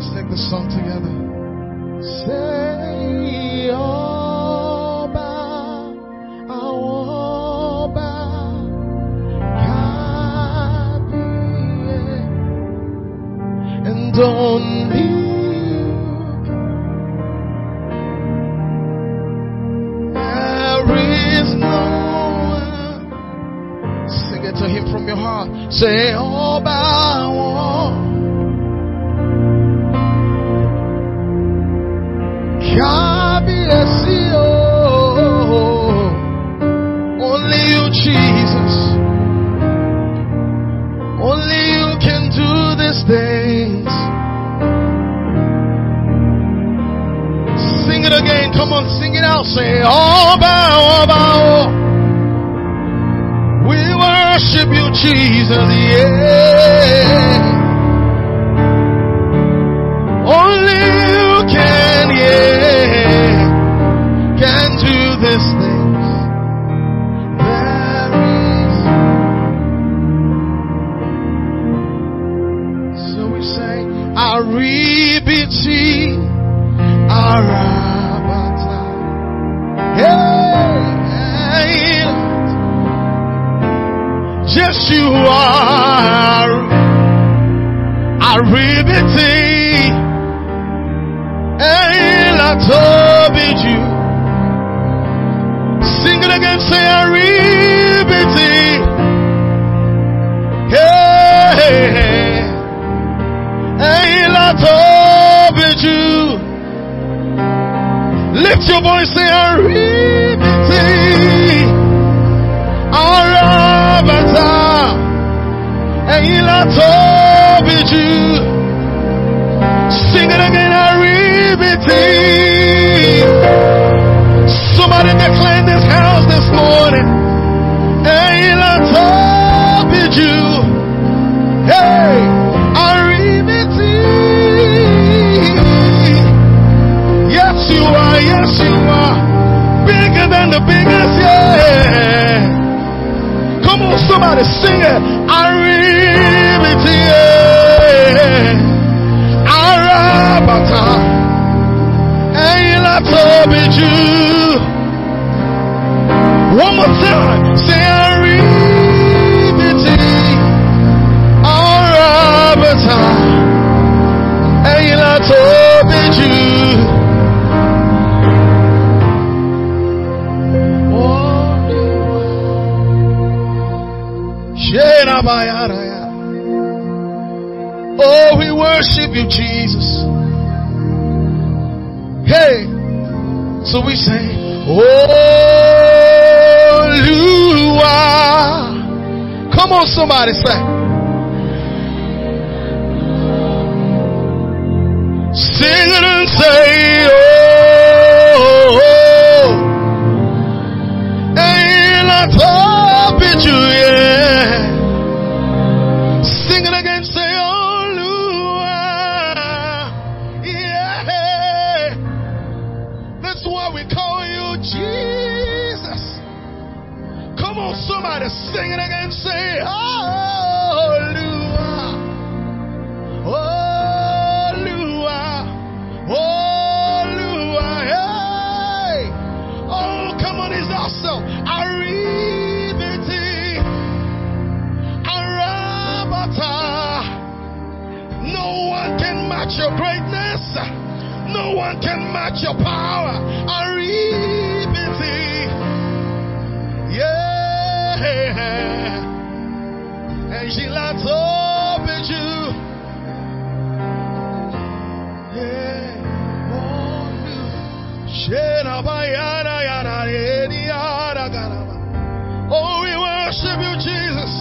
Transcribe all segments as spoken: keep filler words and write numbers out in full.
Sing the song together. Say, Oba, Awoba, Kabiye, and only you. There is no one. Sing it to him from your heart. Say, Oba, Awoba. Only you, Jesus. Only you can do these things. Sing it again. Come on, sing it out. Say, Oba, Oba, oh. We worship you, Jesus. Yeah. Only you can, yeah, can do these things. There is. So we say, Aribiti, Arabata. Hey, yes you are. Aribiti. Tobiju. Sing it again, say Aribiti. Hey, hey, la Tobiju. Lift your voice, say Aribiti. Arabata. Hey, la Tobiju. Sing it again, Aribiti. Somebody declare in this house this morning. Hey, la Tobiju. Hey, Aribiti. Yes, you are. Yes, you are. Bigger than the biggest. Yeah. Come on, somebody sing it. Aribiti. Yeah. Arabata, Ayla Tobiju. One more time, say Aribiti, Arabata, Ayla Tobiju. Shena Bayaraya. Oh, we worship you, Jesus. Hey, so we say, oh, Lua. Come on, somebody say. Sing it and say, oh, hey, la Tobiju, yeah. Sing it again, say, oh. Somebody sing it again, say, oh, Lua, oh, Lua, oh, Lua, hey, oh, come on, he's awesome. Aribiti, Arabata. No one can match your greatness. No one can match your power. Aribiti, yeah. And she loves over you. Yeah. Oh, we worship you, Jesus.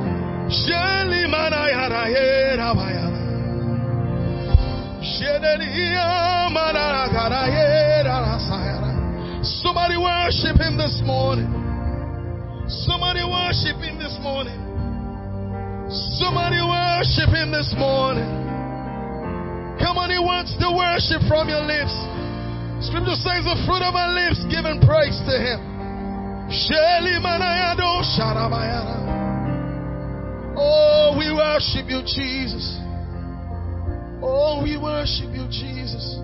Somebody worship him this morning. Somebody worship him this morning. Somebody worship him this morning. Come on, he wants the worship from your lips. Scripture says the fruit of our lips giving praise to him. Oh, we worship you, Jesus. Oh, we worship you, Jesus.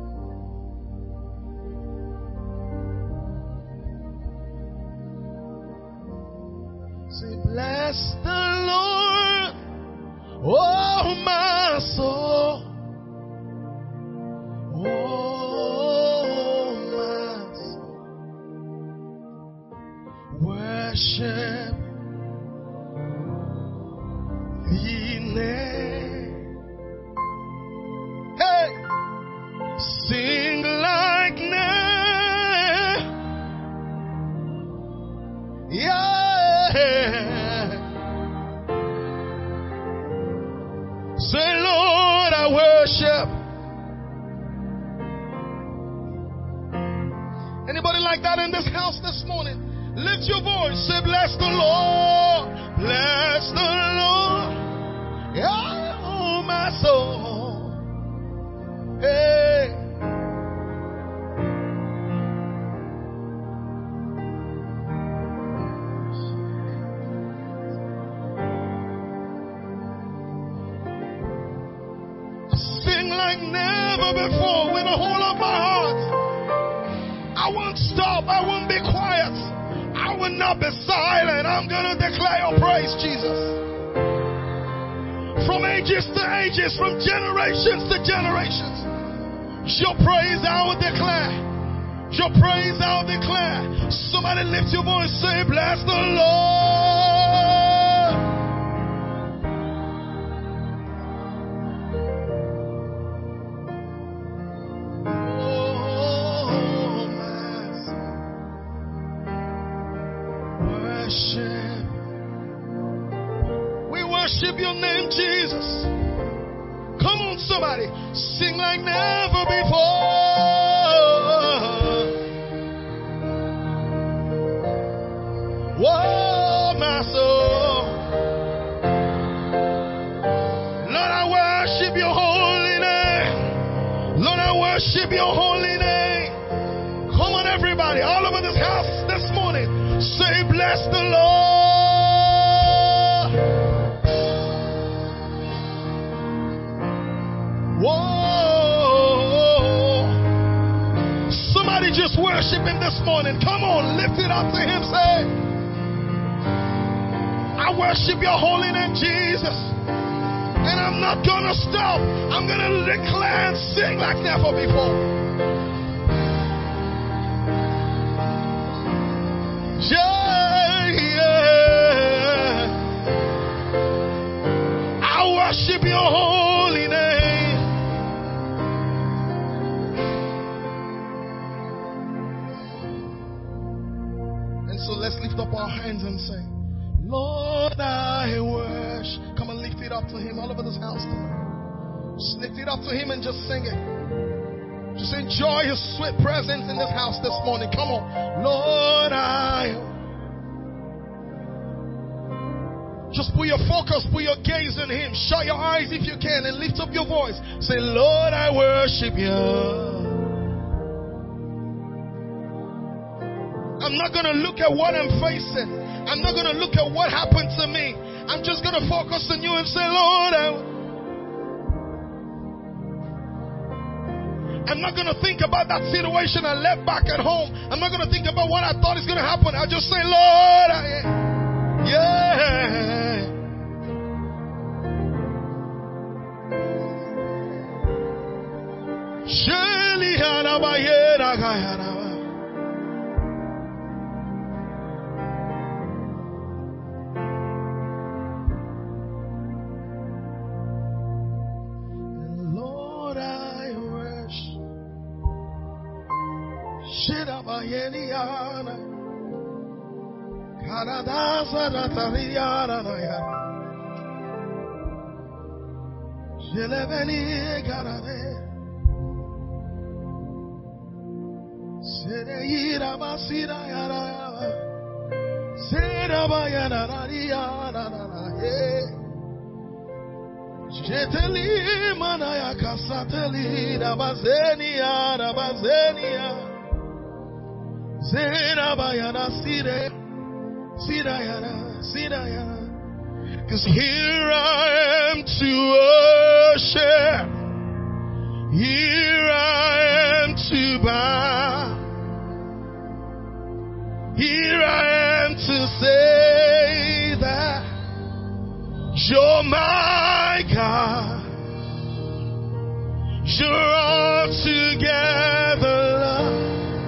Say, bless the Lord, oh my soul. Oh my soul. Worship the name. Hey, sing like never. Yeah. Say, Lord, I worship. Anybody like that in this house this morning? Lift your voice. Say, bless the Lord. Bless the Lord. Yeah, oh, my soul. Hey. Sing like never before with the whole of my heart. I won't stop. I won't be quiet. I will not be silent. I'm going to declare your praise, Jesus. From ages to ages, from generations to generations. Your praise I will declare. Your praise I will declare. Somebody lift your voice, say, bless the Lord. We worship your name, Jesus. Come on, somebody. Sing like never before. Whoa, my soul. Lord, I worship your holy name. Lord, I worship your holy name. Come on, everybody, all over this house this morning. Say, bless the Lord. Whoa. Somebody just worship him this morning. Come on, lift it up to him. Say, I worship your holy name, Jesus. And I'm not going to stop. I'm going to declare and sing like never before. Yeah, yeah. I worship your holy name. And so let's lift up our hands and say, Lord, I worship. Come and lift it up to him all over this house tonight. Just lift it up to him and just sing it. Just enjoy his sweet presence in this house this morning. Come on. Lord, I... Just put your focus, put your gaze on him. Shut your eyes if you can and lift up your voice. Say, Lord, I worship you. I'm not going to look at what I'm facing. I'm not going to look at what happened to me. I'm just going to focus on you and say, Lord, I... I'm not going to think about that situation I left back at home. I'm not going to think about what I thought is going to happen. I'll just say, Lord, I, yeah. Sheli harabayera gayara. Shirabayeliana Karadaza Nataliana Nayana Jeleveni Karade Sereira Basira Yana Serabayana Radiana Jeteli Manaya Kasateli Rabazenia Rabazenia Zerabayana Sire Sirayana Sirayana. Cause here I am to worship. Here I am to bow. Here I am to say that you're my God. You're altogether love.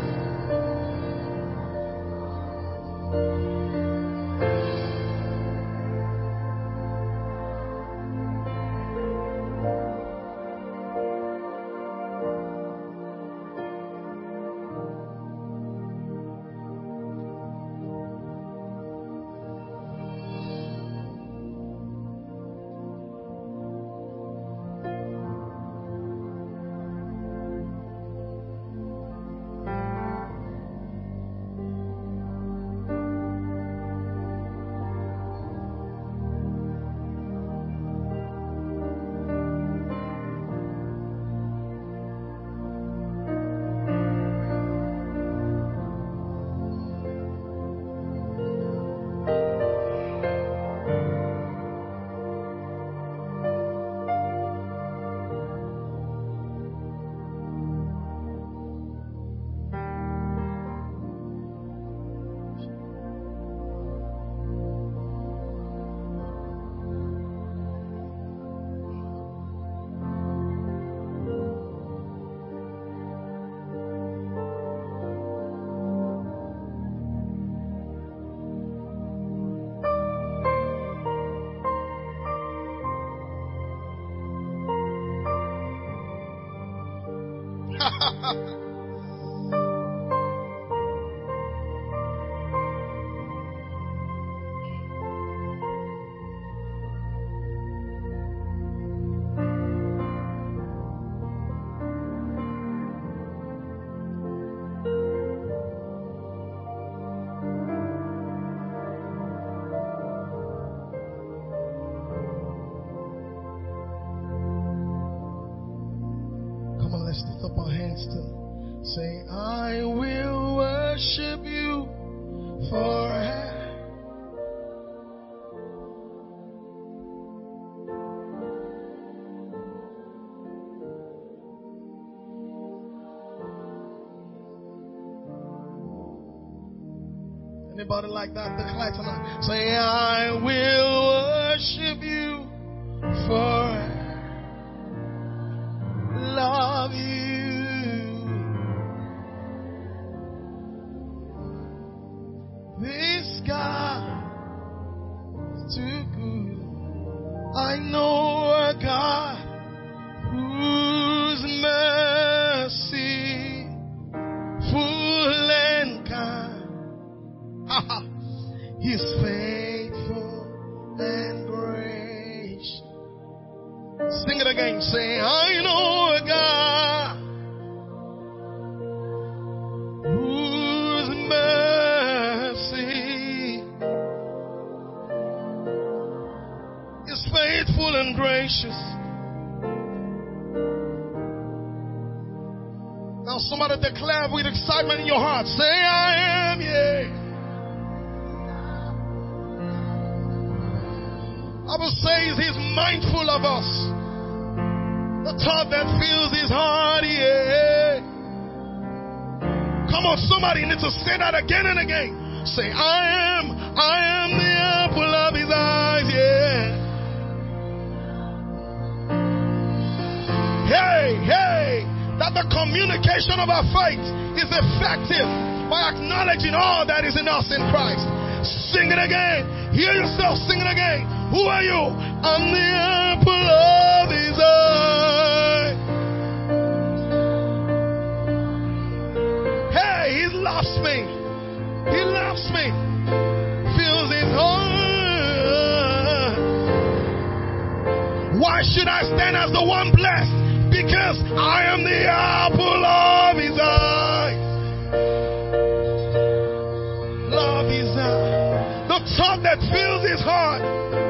Let's lift up our hands to say, I will worship you forever. Anybody like that? Declare tonight. Say, I will worship you forever. Love you. This God is too good. I know a God whose mercy full and kind. He's faithful and gracious. Sing it again. Say, I know a God whose mercy is faithful and gracious. Now somebody declare with excitement in your heart. Say, I am, yeah. Bible says he's mindful of us. The thought that fills his heart, yeah. Come on, somebody needs to say that again and again. Say, I am, I am the apple of his eyes, yeah. Hey, hey, that the communication of our faith is effective by acknowledging all that is in us in Christ. Sing it again. Hear yourself sing it again. Who are you? I'm the apple of his eye. Hey, he loves me. He loves me. Feels his heart. Why should I stand as the one blessed? Because I am the apple of his eye. Love his eye. The thought that fills his heart.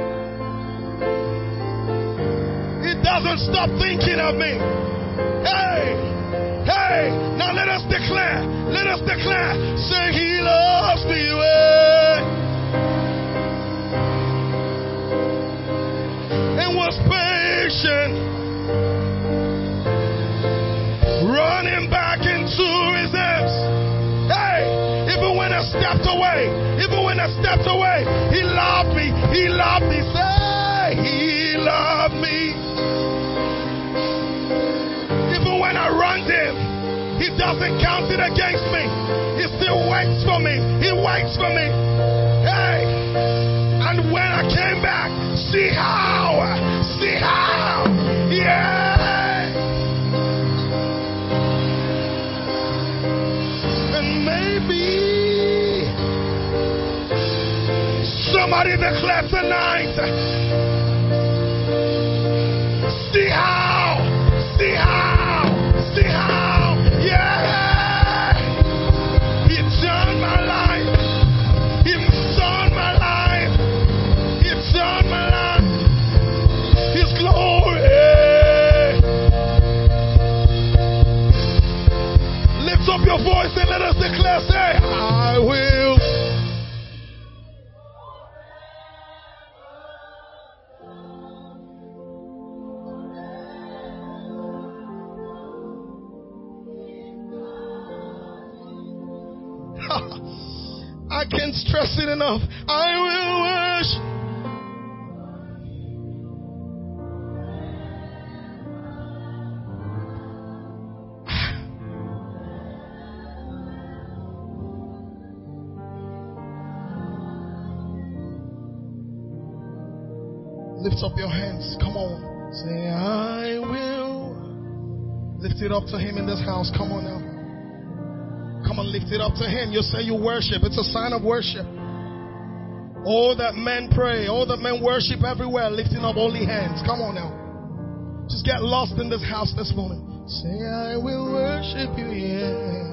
Doesn't stop thinking of me. Hey, hey, now let us declare, let us declare, say he loves me well and was patient I stepped away, he loved me. He loved me. Say, he loved me. Even when I wronged him, he doesn't count it against me. He still waits for me. He waits for me. Hey. And when I came back, see how. See how. Yeah. And maybe somebody declare tonight. See how. See how. See how. Yeah. He turned my life. He turned my life. He turned my life. His glory. Lift up your voice and let us declare, say, I will. I can't stress it enough. I will worship. Lift up your hands. Come on. Say, I will. Lift it up to him in this house. Come on now. Come on, lift it up to him. You say you worship. It's a sign of worship. All that men pray, all that men worship everywhere, lifting up only hands. Come on now. Just get lost in this house this morning. Say, I will worship you, yeah.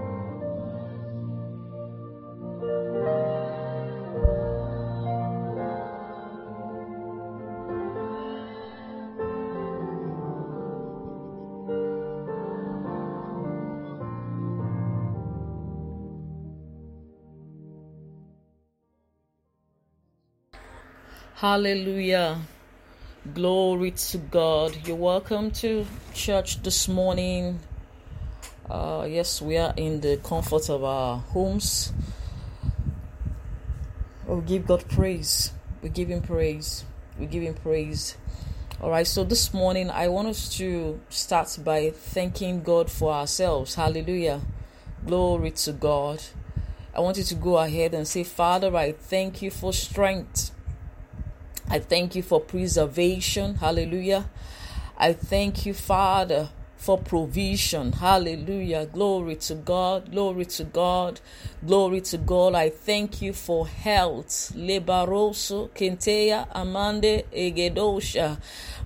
Hallelujah. Glory to God. You're welcome to church this morning. Uh, yes, we are in the comfort of our homes. We give God praise. We give him praise. We give him praise. All right, so this morning I want us to start by thanking God for ourselves. Hallelujah. Glory to God. I want you to go ahead and say, Father, I thank you for strength. I thank you for preservation. Hallelujah. I thank you, Father, for provision. Hallelujah. Glory to God. Glory to God. Glory to God. I thank you for health. Lebaroso, Kenteya, Amande, Egedosha.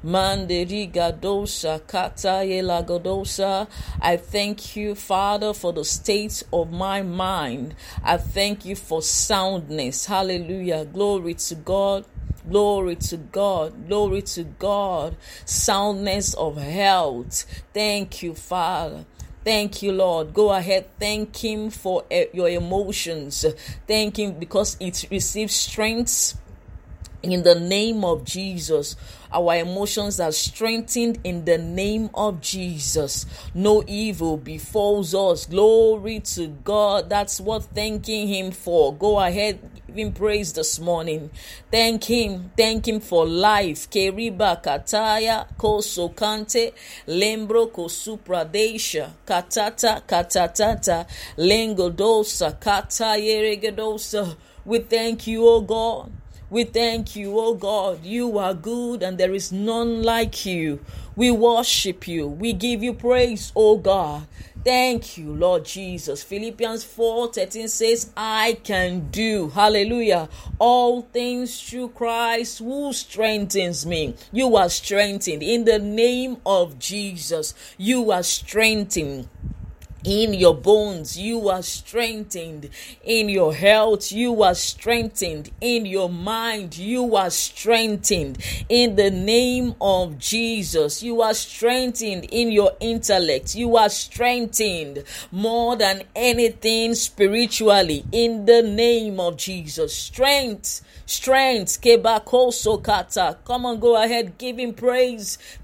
Manderigadosa, Kataye Lagodosa. I thank you, Father, for the state of my mind. I thank you for soundness. Hallelujah. Glory to God. Glory to God. Glory to God. Soundness of health. Thank you, Father. Thank you, Lord. Go ahead. Thank him for uh, your emotions. Thank him because it receives strength in the name of Jesus. Our emotions are strengthened in the name of Jesus. No evil befalls us. Glory to God. That's what thanking him for. Go ahead. Give him praise this morning. Thank him. Thank him for life. Keriba kataya kosokante lembro kosupradesha katata katatata lengodosa katayeregedosa. We thank you, O God. We thank you, oh God. You are good and there is none like you. We worship you. We give you praise, oh God. Thank you, Lord Jesus. Philippians four thirteen says, I can do, hallelujah, all things through Christ who strengthens me. You are strengthened in the name of Jesus. You are strengthened. In your bones, you are strengthened. In your health, you are strengthened. In your mind, you are strengthened. In the name of Jesus, you are strengthened. In your intellect, you are strengthened more than anything spiritually. In the name of Jesus, strength. Strength. Kebakosokata. Come on, go ahead. Give him praise.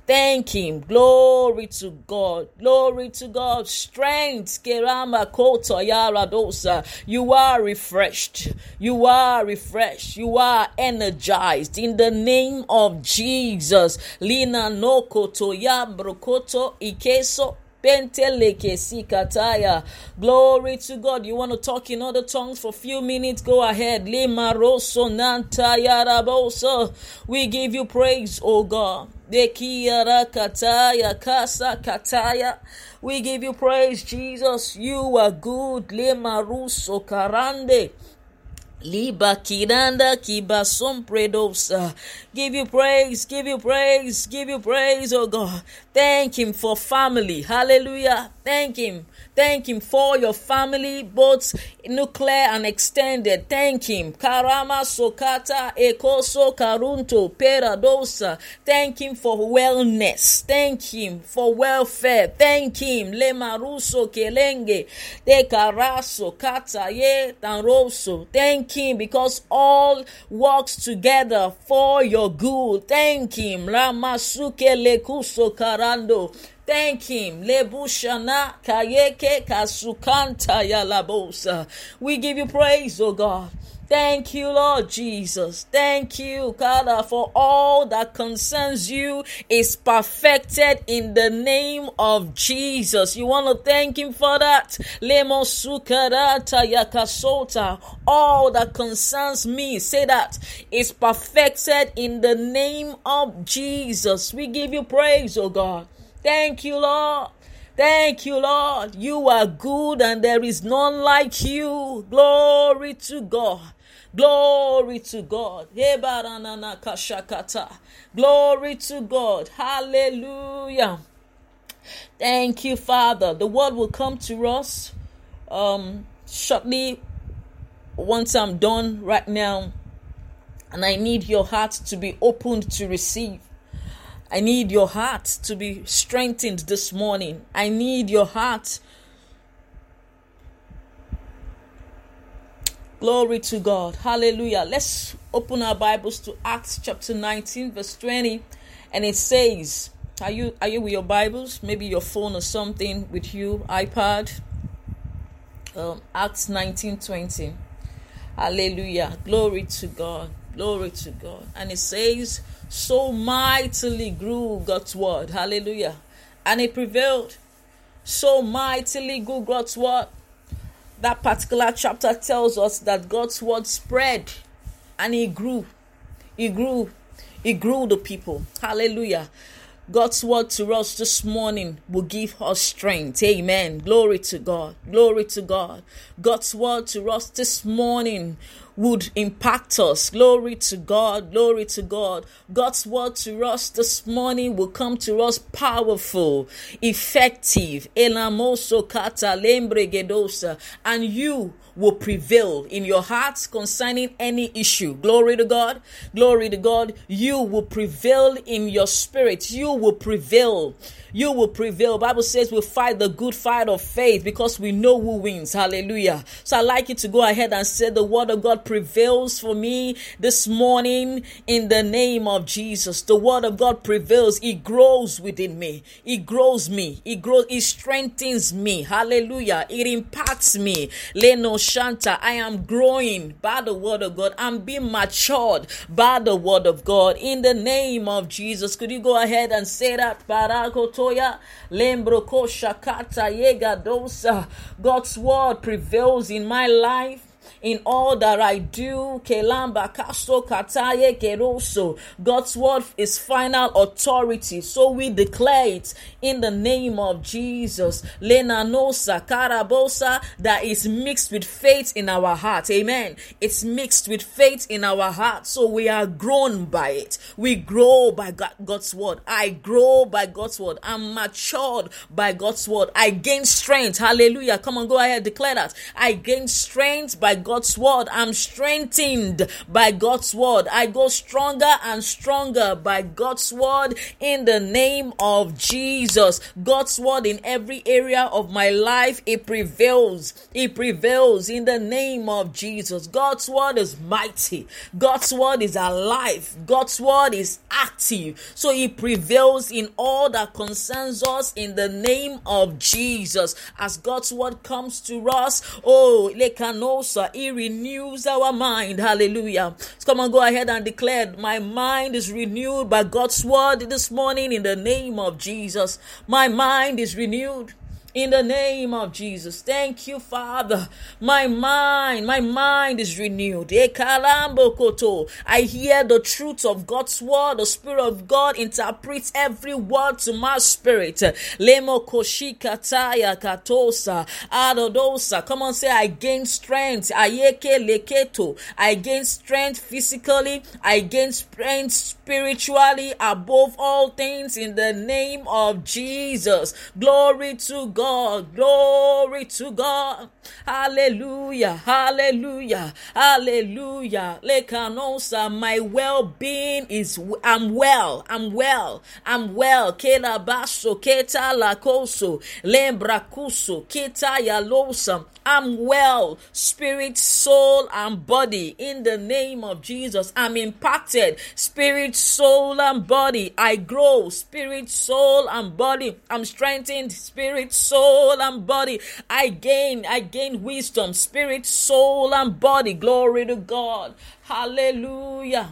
Thank him. Glory to God. Glory to God. Strength. Kerama koto yaradosa. You are refreshed. You are refreshed. You are energized in the name of Jesus. Lina no koto yambrokoto ikeso. Glory to God. You want to talk in other tongues for a few minutes? Go ahead. We give you praise, oh God. We give you praise, Jesus. You are good. Lemaruso karande. Liba kiranda kiba sompredosa. Give you praise, give you praise, give you praise, oh God. Thank him for family. Hallelujah. Thank him. Thank him for your family, both nuclear and extended. Thank him. Karama sokata ekoso karunto peradosa. Thank him for wellness. Thank him for welfare. Thank him. Lemaruso kelenge. De karaso kata ye tanroso. Thank him because all works together for your good. Thank him. Ramasuke lekuso karando. Thank him. Lebushana kayeke kasukanta yalabosa. We give you praise, oh God. Thank you, Lord Jesus. Thank you, God, for all that concerns you is perfected in the name of Jesus. You want to thank him for that? Lemosukarata yakasota. All that concerns me, say that, is perfected in the name of Jesus. We give you praise, oh God. Thank you, Lord. Thank you, Lord. You are good and there is none like you. Glory to God. Glory to God. Glory to God. Hallelujah. Thank you, Father. The word will come to us um, shortly once I'm done right now. And I need your heart to be opened to receive. I need your heart to be strengthened this morning. I need your heart. Glory to God. Hallelujah. Let's open our Bibles to Acts chapter nineteen, verse twenty. And it says, are you are you with your Bibles? Maybe your phone or something with you, iPad. Um, Acts nineteen, twenty. Hallelujah. Glory to God. Glory to God. And it says, so mightily grew God's word. Hallelujah. And it prevailed. So mightily grew God's word. That particular chapter tells us that God's word spread and it grew. It grew. It grew the people. Hallelujah. God's word to us this morning will give us strength. Amen. Glory to God. Glory to God. God's word to us this morning would impact us. Glory to God. Glory to God. God's word to us this morning will come to us powerful, effective. Elamoso kata lembregedosa. And you will prevail in your hearts concerning any issue. Glory to God. Glory to God. You will prevail in your spirit. You will prevail. You will prevail. Bible says we'll fight the good fight of faith because we know who wins. Hallelujah. So I'd like you to go ahead and say the word of God prevails for me this morning in the name of Jesus. The word of God prevails. It grows within me. It grows me. It grows. It strengthens me. Hallelujah. It impacts me. Leno Shanta. I am growing by the word of God. I'm being matured by the word of God in the name of Jesus. Could you go ahead and say that? Barakotoya Lembroko Shakata Yega Dosa. God's word prevails in my life. In all that I do, Kelamba Kaso Kataye Keroso. God's word is final authority. So we declare it in the name of Jesus. Lenanosa Karabosa, that is mixed with faith in our heart. Amen. It's mixed with faith in our heart. So we are grown by it. We grow by God's word. I grow by God's word. I'm matured by God's word. I gain strength. Hallelujah. Come on, go ahead, declare that. I gain strength by God's word. I'm strengthened by God's word. I go stronger and stronger by God's word in the name of Jesus. God's word in every area of my life, it prevails. It prevails in the name of Jesus. God's word is mighty. God's word is alive. God's word is active. So it prevails in all that concerns us in the name of Jesus. As God's word comes to us, oh, lekanosa, it renews our mind. Hallelujah. So come on, go ahead and declare, my mind is renewed by God's word this morning in the name of Jesus. My mind is renewed in the name of Jesus. Thank you, Father. My mind, my mind is renewed. I hear the truth of God's word. The Spirit of God interprets every word to my spirit. Lemo koshikataya katosa adodosa. Come on, say, I gain strength. Ayeke leketo. I gain strength physically. I gain strength spiritually above all things in the name of Jesus. Glory to God. God, glory to God. Hallelujah, hallelujah, hallelujah. Lekanosa, my well-being is, I'm well, I'm well, I'm well. Kela baso, keta lakoso, lembrakuso, keta yalosa. I'm well, spirit, soul, and body. In the name of Jesus, I'm impacted. Spirit, soul, and body. I grow. Spirit, soul, and body. I'm strengthened. Spirit, soul, and body. I gain. I gain wisdom. Spirit, soul, and body. Glory to God. Hallelujah.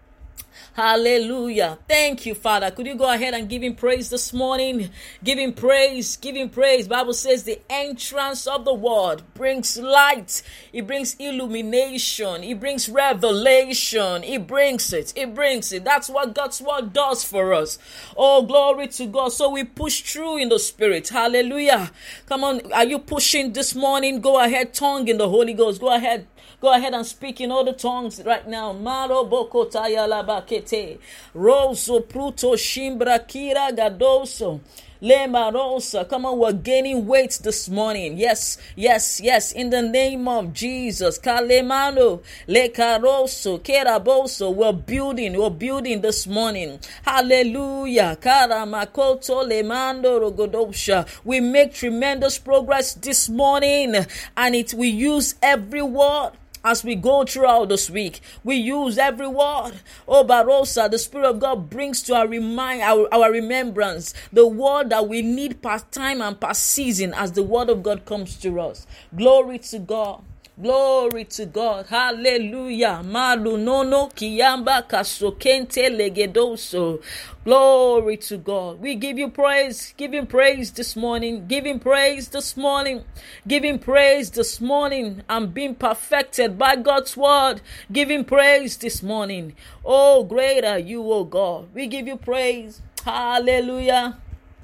Hallelujah. Thank you, Father. Could you go ahead and give him praise this morning? Give him praise. Give him praise. Bible says the entrance of the word brings light. It brings illumination. It brings revelation. It brings it. It brings it. That's what God's word does for us. Oh, glory to God. So we push through in the spirit. Hallelujah. Come on. Are you pushing this morning? Go ahead. Tongue in the Holy Ghost. Go ahead. Go ahead and speak in all the tongues right now. Maro boko tayalabakete. Roso pruto shimbra kira gadoso. Le marosa. Come on, we're gaining weight this morning. Yes, yes, yes. In the name of Jesus. Kalemano. Le caroso. Keraboso. We're building. We're building this morning. Hallelujah. Karamakoto lemando rogodosha. We make tremendous progress this morning. And it we use every word. As we go throughout this week, we use every word. Oh, Barosa, the Spirit of God brings to our remind our, our remembrance the word that we need past time and past season as the word of God comes to us. Glory to God. Glory to God. Hallelujah. Malunono kiyamba kasokente legedoso. Glory to God. We give you praise. Give him praise this morning. Give him praise this morning. Give him praise this morning. I'm being perfected by God's word. Give him praise this morning. Oh, great are you, oh God. We give you praise. Hallelujah.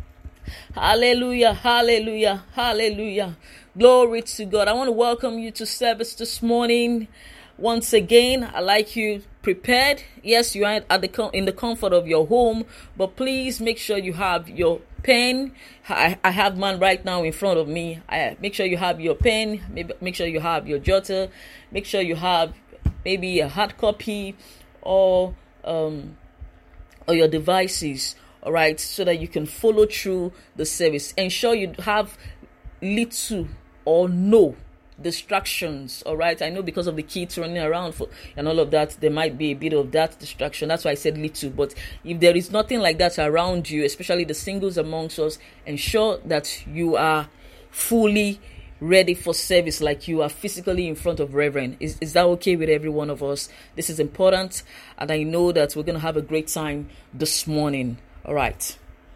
Hallelujah. Hallelujah. Hallelujah. Glory to God. I want to welcome you to service this morning. Once again, I like you prepared. Yes, you are at the in the comfort of your home, but please make sure you have your pen. I, I have mine right now in front of me. I make sure you have your pen. Maybe make sure you have your jotter. Make sure you have maybe a hard copy or um or your devices. All right, so that you can follow through the service. Ensure you have little or no distractions. All right, I know because of the kids running around for and all of that, there might be a bit of that distraction. That's why I said little. But if there is nothing like that around you, especially the singles amongst us, ensure that you are fully ready for service, like you are physically in front of Reverend. Is, is that okay with every one of us? This is important, and I know that we're going to have a great time this morning. All right.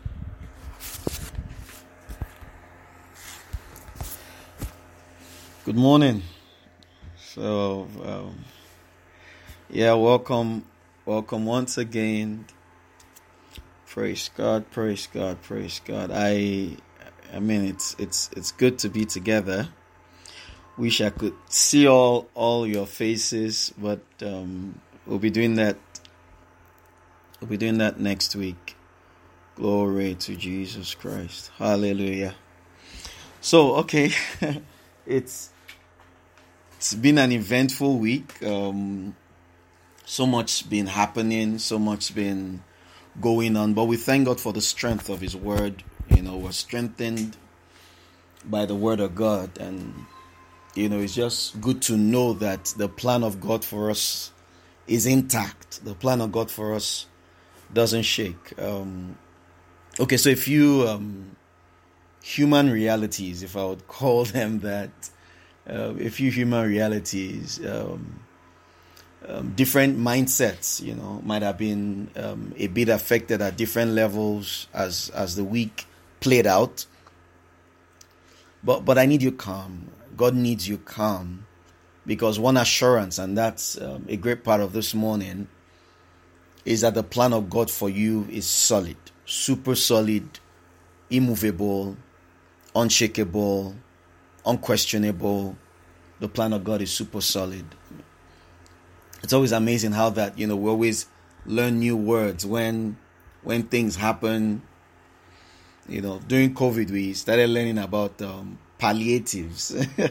Good morning. So, um, yeah, welcome, welcome once again. Praise God, praise God, praise God. I, I mean, it's it's it's good to be together. Wish I could see all all your faces, but um, we'll be doing that. We'll be doing that next week. Glory to Jesus Christ. Hallelujah. So, okay, it's. it's been an eventful week. Um, so much been happening, so much been going on, but we thank God for the strength of His Word. You know, we're strengthened by the Word of God, and you know, it's just good to know that the plan of God for us is intact. The plan of God for us doesn't shake. Um, okay, so a few um, human realities, if I would call them that, uh, a few human realities, um, um, different mindsets, you know, might have been um, a bit affected at different levels as as the week played out. But but I need you calm. God needs you calm, because one assurance, and that's um, a great part of this morning, is that the plan of God for you is solid, super solid, immovable, unshakable, unquestionable. The plan of God is super solid. It's always amazing how that, you know, we always learn new words when when things happen. You know, during COVID, we started learning about um, palliatives.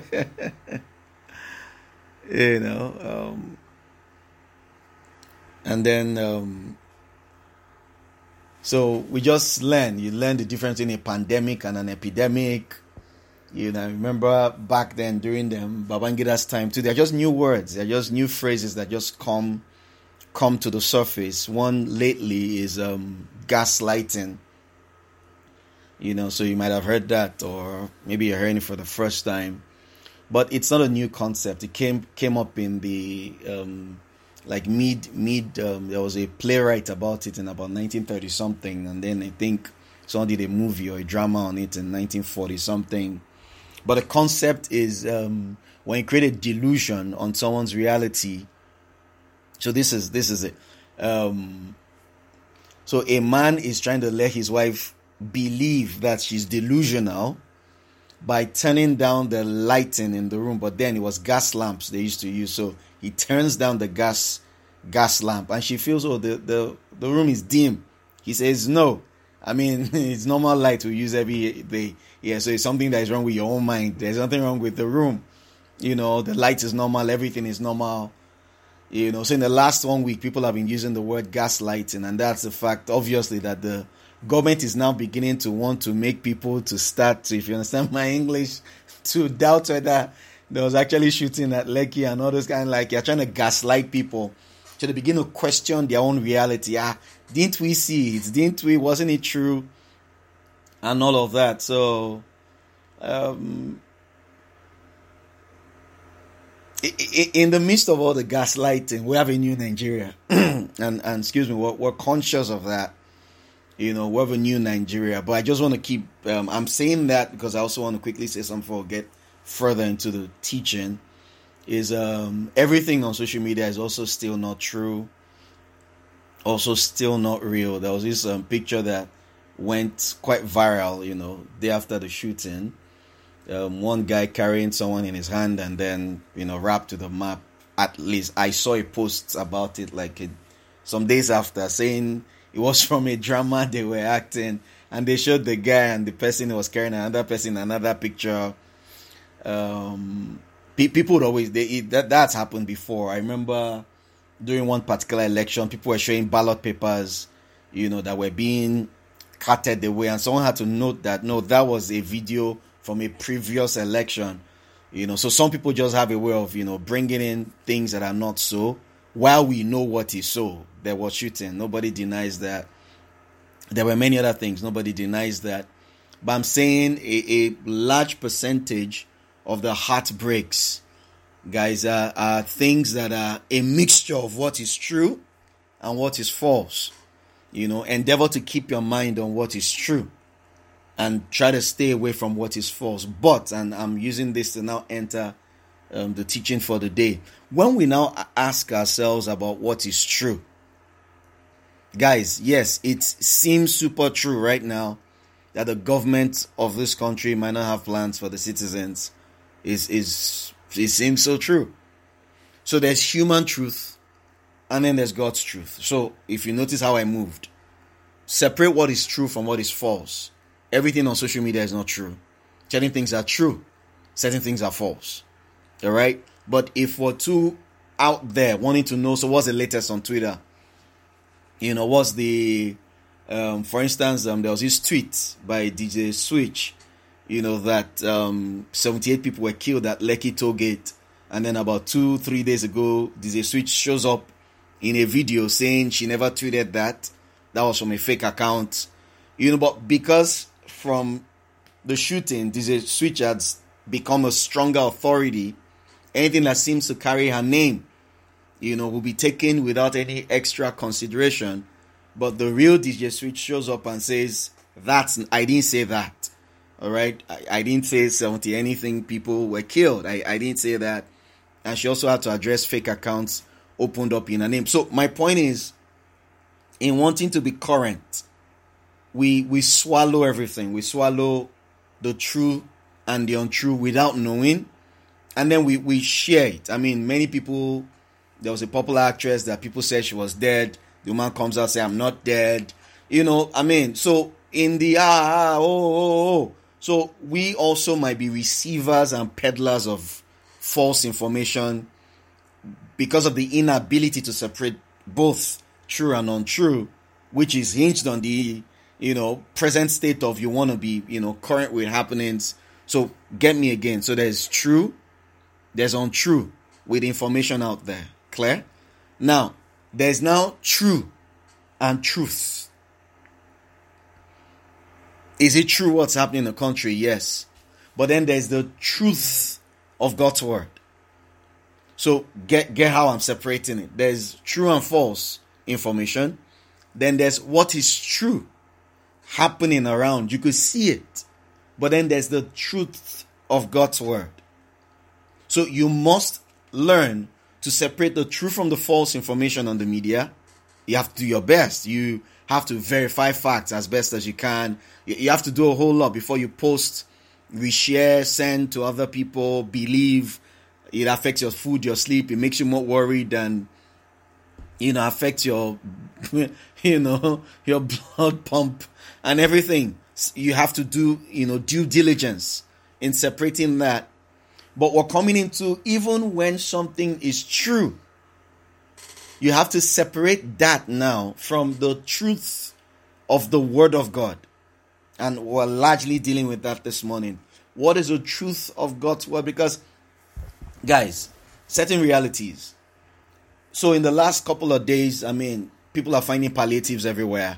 you know, um, and then um, so we just learn. You learn the difference in a pandemic and an epidemic. You know, I remember back then during the Babangida's time too, they're just new words. They're just new phrases that just come come to the surface. One lately is um, gaslighting. You know, so you might have heard that, or maybe you're hearing it for the first time. But it's not a new concept. It came came up in the um, like mid mid. Um, there was a playwright about it in about nineteen thirty something, and then I think someone did a movie or a drama on it in nineteen forty something. But the concept is um, when you create a delusion on someone's reality. So this is this is it. Um, so a man is trying to let his wife believe that she's delusional by turning down the lighting in the room. But then it was gas lamps they used to use. So he turns down the gas gas lamp, and she feels, oh, the the, the room is dim. He says no. I mean, it's normal light we use every day. Yeah, so it's something that is wrong with your own mind. There's nothing wrong with the room. You know, the light is normal. Everything is normal. You know, so in the last one week, people have been using the word gaslighting. And that's the fact, obviously, that the government is now beginning to want to make people to start to, if you understand my English, to doubt whether there was actually shooting at Lekki and all those kind of, like, you're trying to gaslight people. So they begin to question their own reality. Ah, didn't we see it? Didn't we? Wasn't it true? And all of that. So, um, in the midst of all the gaslighting, we have a new Nigeria. and, and excuse me, we're, we're conscious of that. You know, we have a new Nigeria. But I just want to keep, um, I'm saying that because I also want to quickly say something before we get further into the teaching. Is um, everything on social media is also still not true, also still not real. There was this um, picture that went quite viral, you know, day after the shooting. Um, one guy carrying someone in his hand and then, you know, wrapped to the map. At least I saw a post about it like it, some days after, saying it was from a drama they were acting, and they showed the guy and the person who was carrying another person, another picture. Um... People would always, they, that that's happened before. I remember during one particular election, people were showing ballot papers, you know, that were being carted away. And someone had to note that, no, that was a video from a previous election. You know, so some people just have a way of, you know, bringing in things that are not so, while we know what is so. There was shooting. Nobody denies that. There were many other things. Nobody denies that. But I'm saying a, a large percentage of the heartbreaks, guys, are, are things that are a mixture of what is true and what is false. You know, endeavor to keep your mind on what is true and try to stay away from what is false. But, and I'm using this to now enter um, the teaching for the day. When we now ask ourselves about what is true, guys, yes, it seems super true right now that the government of this country might not have plans for the citizens. Is is it seems so true. So there's human truth, and then there's God's truth. So if you notice how I moved, separate what is true from what is false. Everything on social media is not true. Certain things are true, certain things are false. All right. But if we're too out there wanting to know, so what's the latest on Twitter? You know, what's the, um, for instance, um, there was this tweet by D J Switch, you know, that um, seventy-eight people were killed at Lekki Tollgate. And then about two, three days ago, D J Switch shows up in a video saying she never tweeted that. That was from a fake account. You know, but because from the shooting, D J Switch has become a stronger authority, anything that seems to carry her name, you know, will be taken without any extra consideration. But the real D J Switch shows up and says, that's, I didn't say that. All right. I, I didn't say seventy anything people were killed. I, I didn't say that. And she also had to address fake accounts opened up in her name. So my point is, in wanting to be current, we we swallow everything. We swallow the true and the untrue without knowing. And then we, we share it. I mean, many people, there was a popular actress that people said she was dead. The woman comes out and says, I'm not dead. You know, I mean, so in the, ah, ah, oh, oh, oh. So we also might be receivers and peddlers of false information because of the inability to separate both true and untrue, which is hinged on the, you know, present state of you want to be, you know, current with happenings. So get me again. So there's true, there's untrue with information out there. Clear? Now, there's now true and truth. Is it true what's happening in the country? Yes. But then there's the truth of God's word. So get get how I'm separating it. There's true and false information. Then there's what is true happening around. You could see it. But then there's the truth of God's word. So you must learn to separate the true from the false information on the media. You have to do your best. You have to verify facts as best as you can. You have to do a whole lot before you post, reshare, send to other people, believe. It affects your food, your sleep. It makes you more worried and, you know, affects your, you know, your blood pump and everything. You have to do, you know, due diligence in separating that. But we're coming into, even when something is true, you have to separate that now from the truth of the word of God. And we're largely dealing with that this morning. What is the truth of God's word? Because, guys, certain realities. So in the last couple of days, I mean, people are finding palliatives everywhere.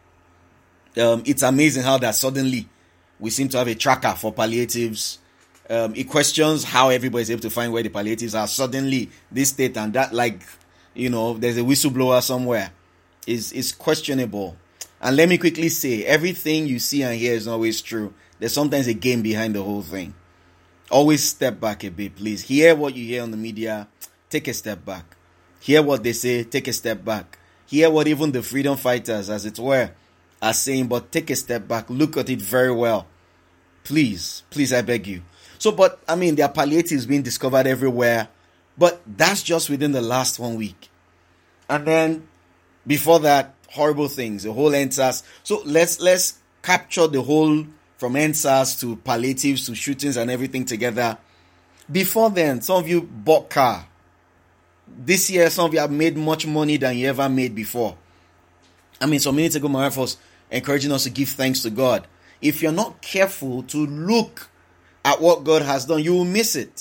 Um, it's amazing how that suddenly we seem to have a tracker for palliatives. Um, it questions how everybody's able to find where the palliatives are. Suddenly, this state and that, like, you know, there's a whistleblower somewhere. Is is questionable. And let me quickly say, everything you see and hear is not always true. There's sometimes a game behind the whole thing. Always step back a bit, please. Hear what you hear on the media. Take a step back. Hear what they say. Take a step back. Hear what even the freedom fighters, as it were, are saying. But take a step back. Look at it very well. Please. Please, I beg you. So, but, I mean, there are palliatives being discovered everywhere. But that's just within the last one week. And then, before that, horrible things. The whole N S A S. So, let's, let's capture the whole, from N S A S to palliatives to shootings and everything together. Before then, some of you bought car. This year, some of you have made much money than you ever made before. I mean, some minutes ago, my wife was encouraging us to give thanks to God. If you're not careful to look at what God has done, you will miss it.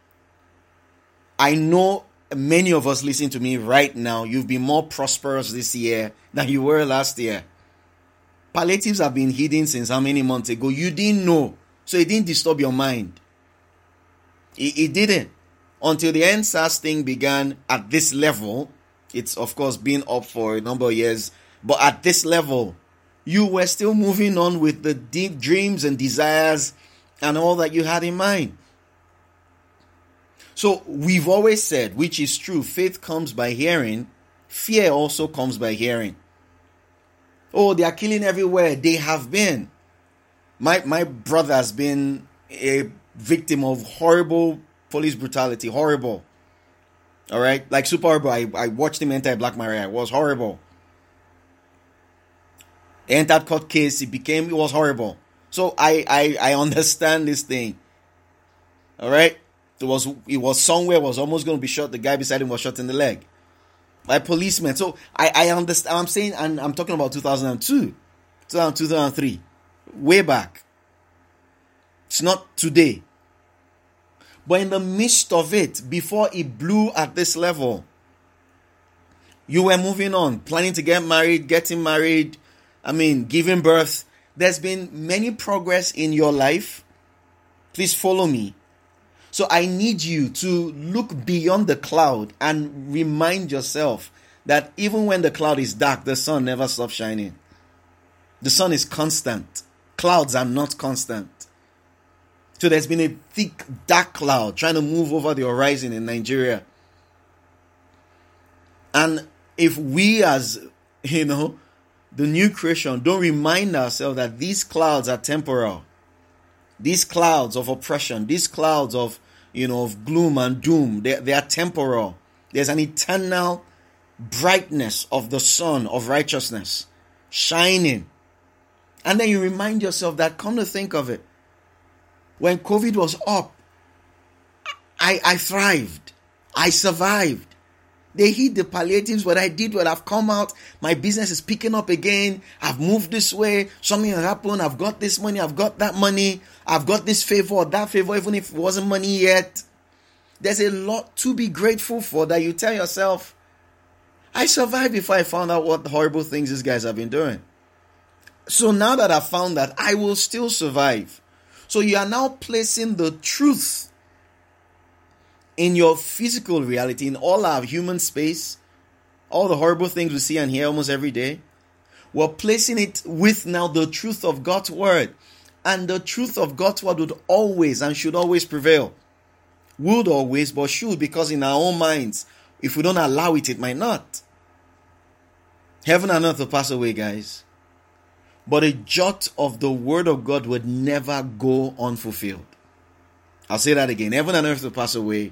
I know many of us listening to me right now, you've been more prosperous this year than you were last year. Palliatives have been hidden since how many months ago? You didn't know. So it didn't disturb your mind. It, it didn't. Until the N S A S thing began at this level. It's of course been up for a number of years. But at this level, you were still moving on with the deep dreams and desires and all that you had in mind. So we've always said, which is true, faith comes by hearing. Fear also comes by hearing. Oh, they are killing everywhere. They have been. My my brother has been a victim of horrible police brutality. Horrible. All right? Like super horrible. I, I watched him enter a Black Maria. It was horrible. He entered court case. It became, it was horrible. So I, I, I understand this thing. All right? It was, it was somewhere, was almost going to be shot. The guy beside him was shot in the leg by policemen. So I, I understand. I'm saying, and I'm talking about two thousand two, two thousand three, way back. It's not today. But in the midst of it, before it blew at this level, you were moving on, planning to get married, getting married, I mean, giving birth. There's been many progress in your life. Please follow me. So I need you to look beyond the cloud and remind yourself that even when the cloud is dark, the sun never stops shining. The sun is constant. Clouds are not constant. So there's been a thick, dark cloud trying to move over the horizon in Nigeria. And if we as, you know, the new creation don't remind ourselves that these clouds are temporal, these clouds of oppression, these clouds of, you know, of gloom and doom, they, they are temporal. There's an eternal brightness of the sun of righteousness shining. And then you remind yourself that, come to think of it, when COVID was up, I, I thrived. I survived. They hit the palliatives. What I did, what I've come out, my business is picking up again. I've moved this way. Something has happened. I've got this money. I've got that money. I've got this favor or that favor, even if it wasn't money yet. There's a lot to be grateful for that you tell yourself, I survived before I found out what horrible things these guys have been doing. So now that I've found that, I will still survive. So you are now placing the truth in your physical reality, in all our human space, all the horrible things we see and hear almost every day. We're placing it with now the truth of God's word. And the truth of God's word would always and should always prevail. Would always, but should, because in our own minds, if we don't allow it, it might not. Heaven and earth will pass away, guys. But a jot of the word of God would never go unfulfilled. I'll say that again. Heaven and earth will pass away,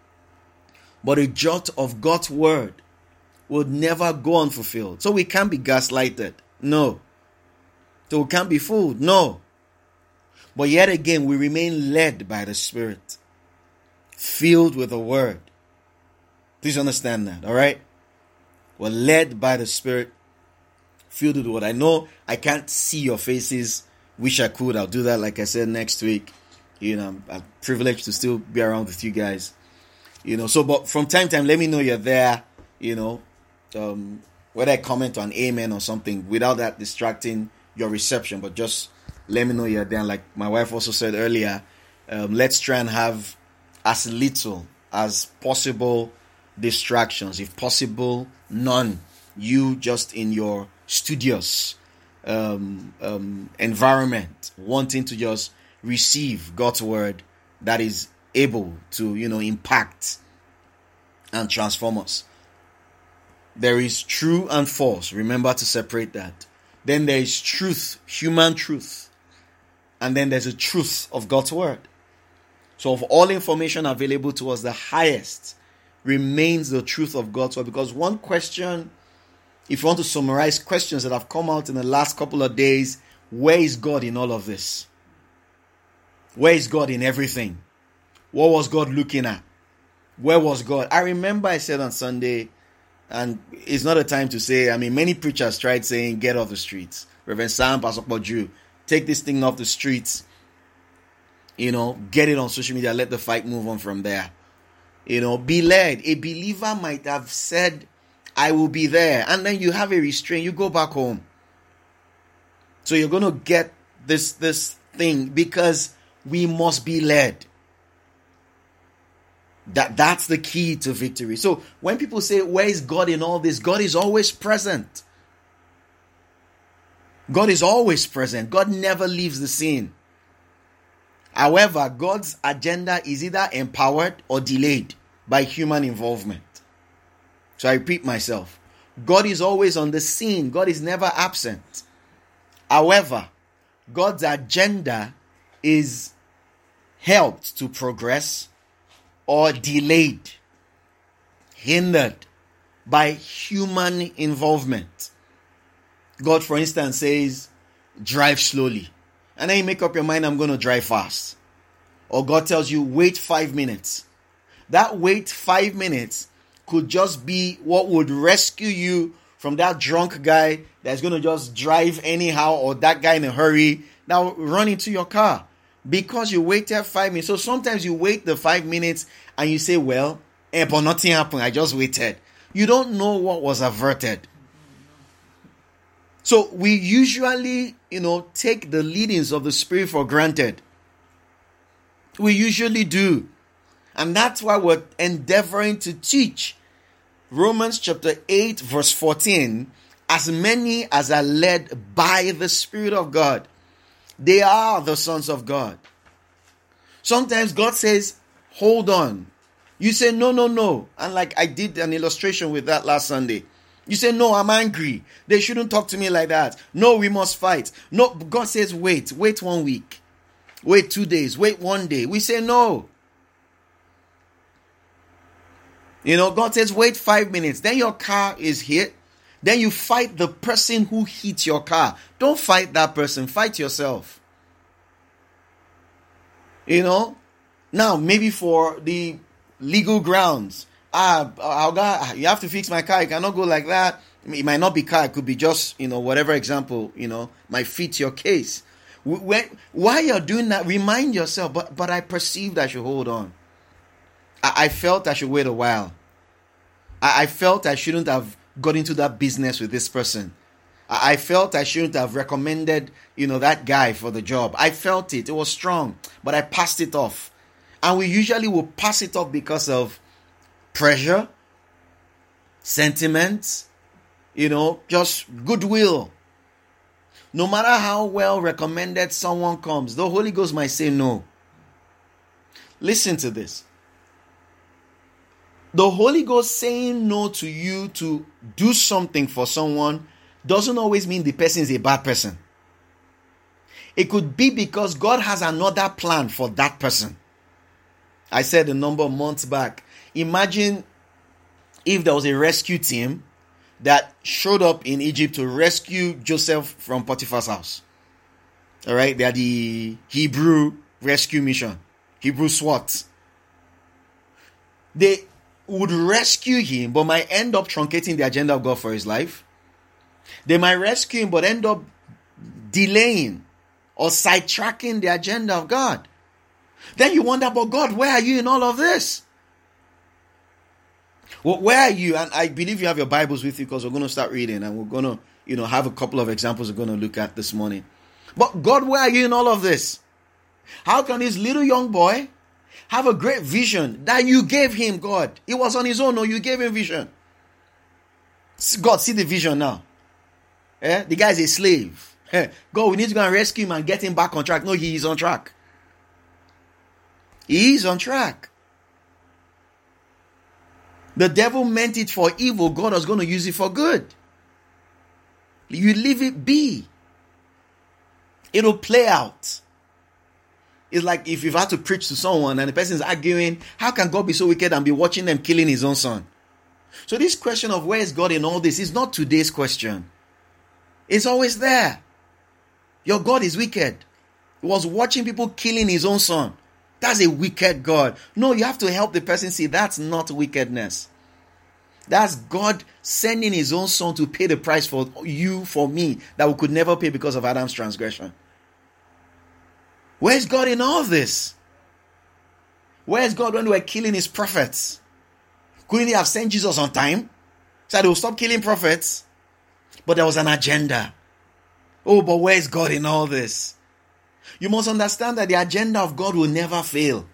but a jot of God's word would never go unfulfilled. So we can't be gaslighted. No. So we can't be fooled. No. But yet again, we remain led by the Spirit, filled with the word. Please understand that, all right? We're led by the Spirit, filled with what I know. I can't see your faces. Wish I could. I'll do that, like I said, next week. You know, I'm, I'm privileged to still be around with you guys. You know, so, but from time to time, let me know you're there. You know, um, whether I comment on amen or something, without that distracting your reception. But just let me know you're there. Like my wife also said earlier, um, let's try and have as little as possible distractions. If possible, none. You just in your studious um, um, environment, wanting to just receive God's word that is able to, you know, impact and transform us. There is true and false. Remember to separate that. Then there is truth, human truth. And then there's a truth of God's word. So of all information available to us, the highest remains the truth of God's word. Because one question, if you want to summarize questions that have come out in the last couple of days, where is God in all of this? Where is God in everything? What was God looking at? Where was God? I remember I said on Sunday, and it's not a time to say, I mean, many preachers tried saying, get off the streets. Reverend Sam, Pastor Podju, take this thing off the streets. You know, get it on social media, let the fight move on from there. You know, be led. A believer might have said, I will be there. And then you have a restraint, you go back home. So you're going to get this, this thing because we must be led. That, that's the key to victory. So when people say, where is God in all this? God is always present. God is always present. God never leaves the scene. However, God's agenda is either empowered or delayed by human involvement. So I repeat myself. God is always on the scene. God is never absent. However, God's agenda is helped to progress or delayed, hindered by human involvement. God, for instance, says, drive slowly. And then you make up your mind, I'm going to drive fast. or God tells you, wait five minutes. That wait five minutes could just be what would rescue you from that drunk guy that's going to just drive anyhow, or that guy in a hurry that will run into your car because you waited five minutes. So sometimes you wait the five minutes and you say, well, eh, but nothing happened. I just waited. You don't know what was averted. So we usually, you know, take the leadings of the Spirit for granted. We usually do. And that's why we're endeavoring to teach Romans chapter eight verse fourteen. As many as are led by the Spirit of God, they are the sons of God. Sometimes God says, hold on. You say, no, no, no. And like I did an illustration with that last Sunday. You say, no, I'm angry. They shouldn't talk to me like that. No, we must fight. No, God says, wait, wait one week. Wait two days. Wait one day. We say, no. You know, God says, wait five minutes. Then your car is hit. Then you fight the person who hit your car. Don't fight that person. Fight yourself. You know? Now, maybe for the legal grounds. Ah, I'll go, you have to fix my car. You cannot go like that. It might not be car. It could be just, you know, whatever example, you know, might fit your case. When, while you're doing that, remind yourself, but, but I perceived I should hold on. I, I felt I should wait a while. I, I felt I shouldn't have got into that business with this person. I, I felt I shouldn't have recommended, you know, that guy for the job. I felt it. It was strong, but I passed it off. And we usually will pass it off because of pressure, sentiments, you know, just goodwill. No matter how well recommended someone comes, the Holy Ghost might say no. Listen to this. The Holy Ghost saying no to you to do something for someone doesn't always mean the person is a bad person. It could be because God has another plan for that person. I said a number of months back, imagine if there was a rescue team that showed up in Egypt to rescue Joseph from Potiphar's house. All right, they are the Hebrew Rescue Mission, Hebrew SWAT. They would rescue him, but might end up truncating the agenda of God for his life. They might rescue him, but end up delaying or sidetracking the agenda of God. Then you wonder, but God, where are you in all of this? Well, where are you? And I believe you have your Bibles with you because we're going to start reading and we're going to, you know, have a couple of examples we're going to look at this morning. But God, where are you in all of this? How can this little young boy have a great vision that you gave him, God? It was on his own, no, you gave him vision. God, see the vision now. Eh? The guy is a slave. Eh? God, we need to go and rescue him and get him back on track. No, he is on track. He is on track. The devil meant it for evil. God was going to use it for good. You leave it be. It'll play out. It's like if you've had to preach to someone and the person is arguing, how can God be so wicked and be watching them killing his own son? So this question of where is God in all this is not today's question. It's always there. Your God is wicked. He was watching people killing his own son. That's a wicked God. No, you have to help the person see that's not wickedness. That's God sending his own son to pay the price for you, for me, that we could never pay because of Adam's transgression. Where's God in all this? Where's God when they were killing his prophets? Couldn't he have sent Jesus on time? So they will stop killing prophets. But there was an agenda. Oh, but where's God in all this? You must understand that the agenda of God will never fail.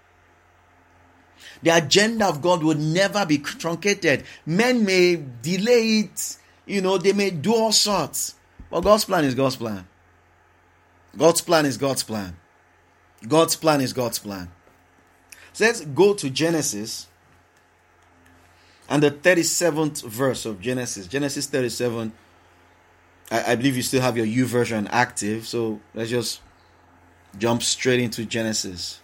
The agenda of God will never be truncated. Men may delay it. You know, they may do all sorts. But God's plan is God's plan. God's plan is God's plan. God's plan is God's plan. So let's go to Genesis and the thirty-seventh verse of Genesis. Genesis thirty-seven. I, I believe you still have your U version active. So let's just jump straight into Genesis.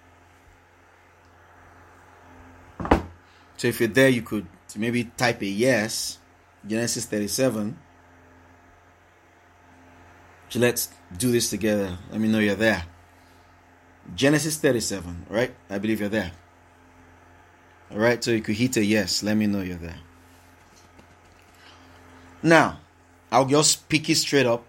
So if you're there, you could maybe type a yes. Genesis thirty-seven. So let's do this together. Let me know you're there. Genesis thirty-seven, right? I believe you're there. All right, so you could hit a yes. Let me know you're there. Now, I'll just pick it straight up.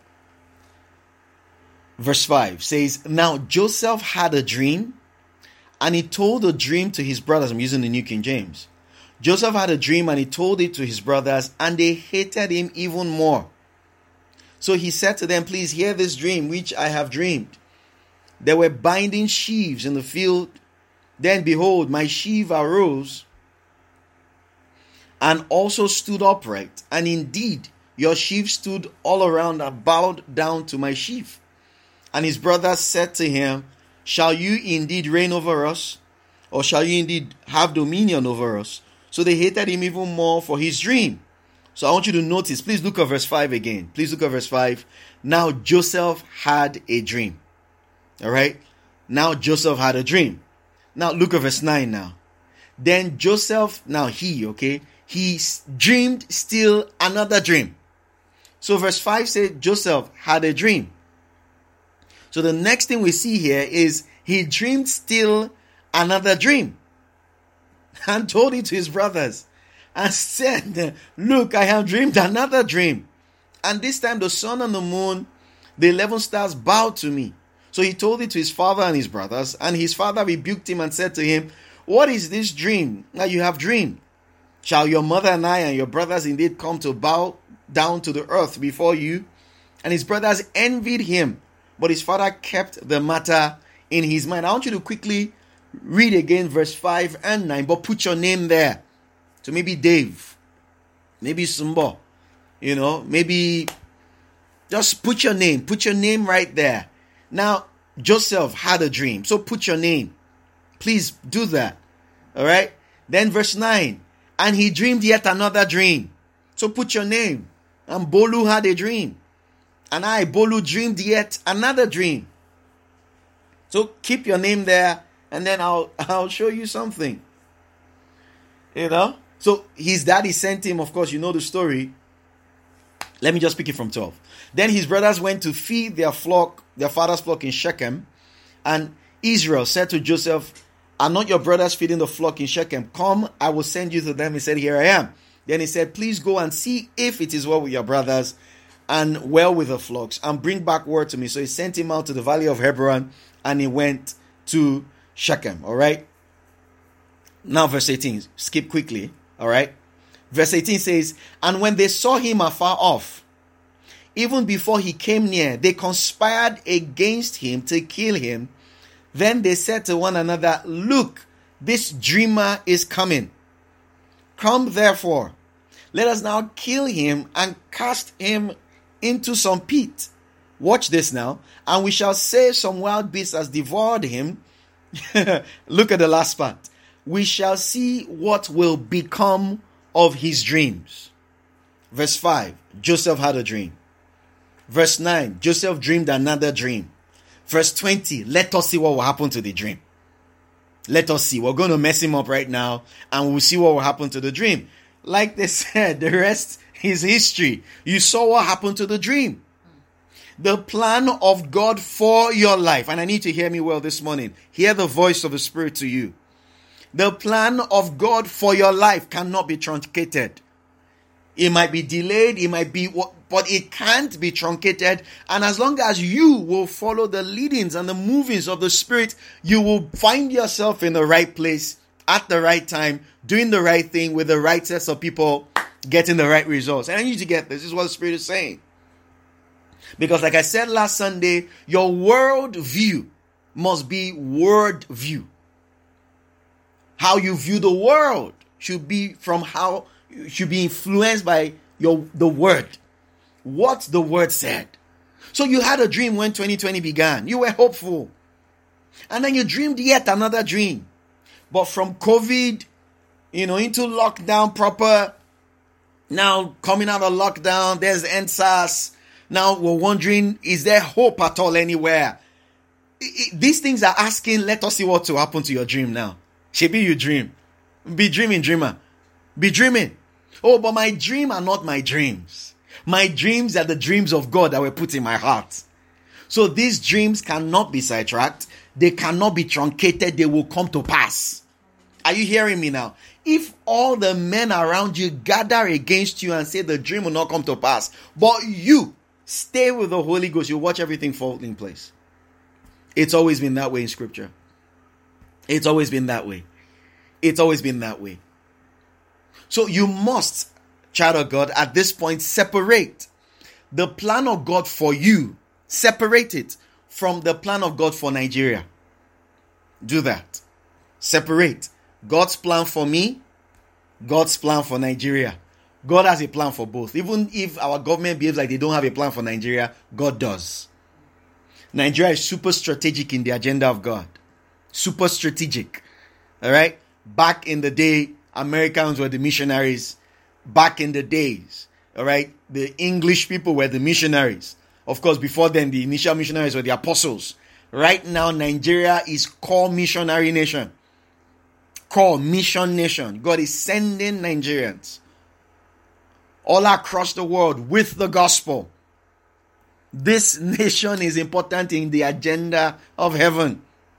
Verse five says, now Joseph had a dream, and he told the dream to his brothers. I'm using the New King James. Joseph had a dream, and he told it to his brothers, and they hated him even more. So he said to them, please hear this dream which I have dreamed. There were binding sheaves in the field. Then behold, my sheaf arose and also stood upright. And indeed, your sheaf stood all around and bowed down to my sheaf. And his brothers said to him, shall you indeed reign over us? Or shall you indeed have dominion over us? So they hated him even more for his dream. So I want you to notice, please look at verse five again. Please look at verse five. Now Joseph had a dream. All right. Now Joseph had a dream. Now look at verse nine now. Then Joseph, now he, okay, he dreamed still another dream. So verse five said Joseph had a dream. So the next thing we see here is he dreamed still another dream and told it to his brothers and said, look, I have dreamed another dream. And this time the sun and the moon, the eleven stars bowed to me. So he told it to his father and his brothers, and his father rebuked him and said to him, what is this dream that you have dreamed? Shall your mother and I and your brothers indeed come to bow down to the earth before you? And his brothers envied him, but his father kept the matter in his mind. I want you to quickly read again verse five and nine, but put your name there. So maybe Dave, maybe Sumbo, you know, maybe just put your name, put your name right there. Now, Joseph had a dream, so put your name. Please do that. All right. Then verse nine, and he dreamed yet another dream. So put your name. And Bolu had a dream. And I, Bolu, dreamed yet another dream. So keep your name there, and then I'll I'll show you something. You know? So his daddy sent him, of course, you know the story. Let me just pick it from twelve. Then his brothers went to feed their flock, their father's flock in Shechem. And Israel said to Joseph, are not your brothers feeding the flock in Shechem? Come, I will send you to them. He said, here I am. Then he said, please go and see if it is well with your brothers and well with the flocks, and bring back word to me. So he sent him out to the valley of Hebron, and he went to Shechem. All right. Now verse eighteen, skip quickly. All right. Verse eighteen says, and when they saw him afar off, even before he came near, they conspired against him to kill him. Then they said to one another, look, this dreamer is coming. Come therefore, let us now kill him and cast him into some pit. Watch this now. And we shall say some wild beast has devoured him. Look at the last part. We shall see what will become of his dreams. Verse five, Joseph had a dream. Verse nine, Joseph dreamed another dream. Verse twenty, let us see what will happen to the dream. Let us see. We're going to mess him up right now, and we'll see what will happen to the dream. Like they said, the rest is history. You saw what happened to the dream. The plan of God for your life. And I need to hear me well this morning. Hear the voice of the Spirit to you. The plan of God for your life cannot be truncated. It might be delayed. It might be, but it can't be truncated. And as long as you will follow the leadings and the movings of the Spirit, you will find yourself in the right place at the right time, doing the right thing with the right sets of people, getting the right results. And I need you to get this. This is what the Spirit is saying. Because like I said last Sunday, your world view must be word view. How you view the world should be from how should be influenced by your the word. What the word said. So you had a dream when twenty twenty began. You were hopeful. And then you dreamed yet another dream. But from COVID, you know, into lockdown proper. Now coming out of lockdown, there's N S A S. Now we're wondering, is there hope at all anywhere? It, it, these things are asking, let us see what will happen to your dream now. Shebi you dream. Be dreaming, dreamer. Be dreaming. Oh, but my dreams are not my dreams. My dreams are the dreams of God that were put in my heart. So these dreams cannot be sidetracked. they cannot be truncated, they will come to pass. Are you hearing me now? If all the men around you gather against you and say the dream will not come to pass, but you stay with the Holy Ghost, you watch everything fall in place. It's always been that way in Scripture. It's always been that way. It's always been that way. So you must, child of God, at this point, separate the plan of God for you. Separate it from the plan of God for Nigeria. Do that. Separate God's plan for me, God's plan for Nigeria. God has a plan for both. Even if our government behaves like they don't have a plan for Nigeria, God does. Nigeria is super strategic in the agenda of God. Super strategic. All right? Back in the day, Americans were the missionaries. Back in the days, all right, the English people were the missionaries. Of course, before then, the initial missionaries were the apostles. Right now, Nigeria is core missionary nation. Core mission nation. God is sending Nigerians all across the world with the gospel. This nation is important in the agenda of heaven.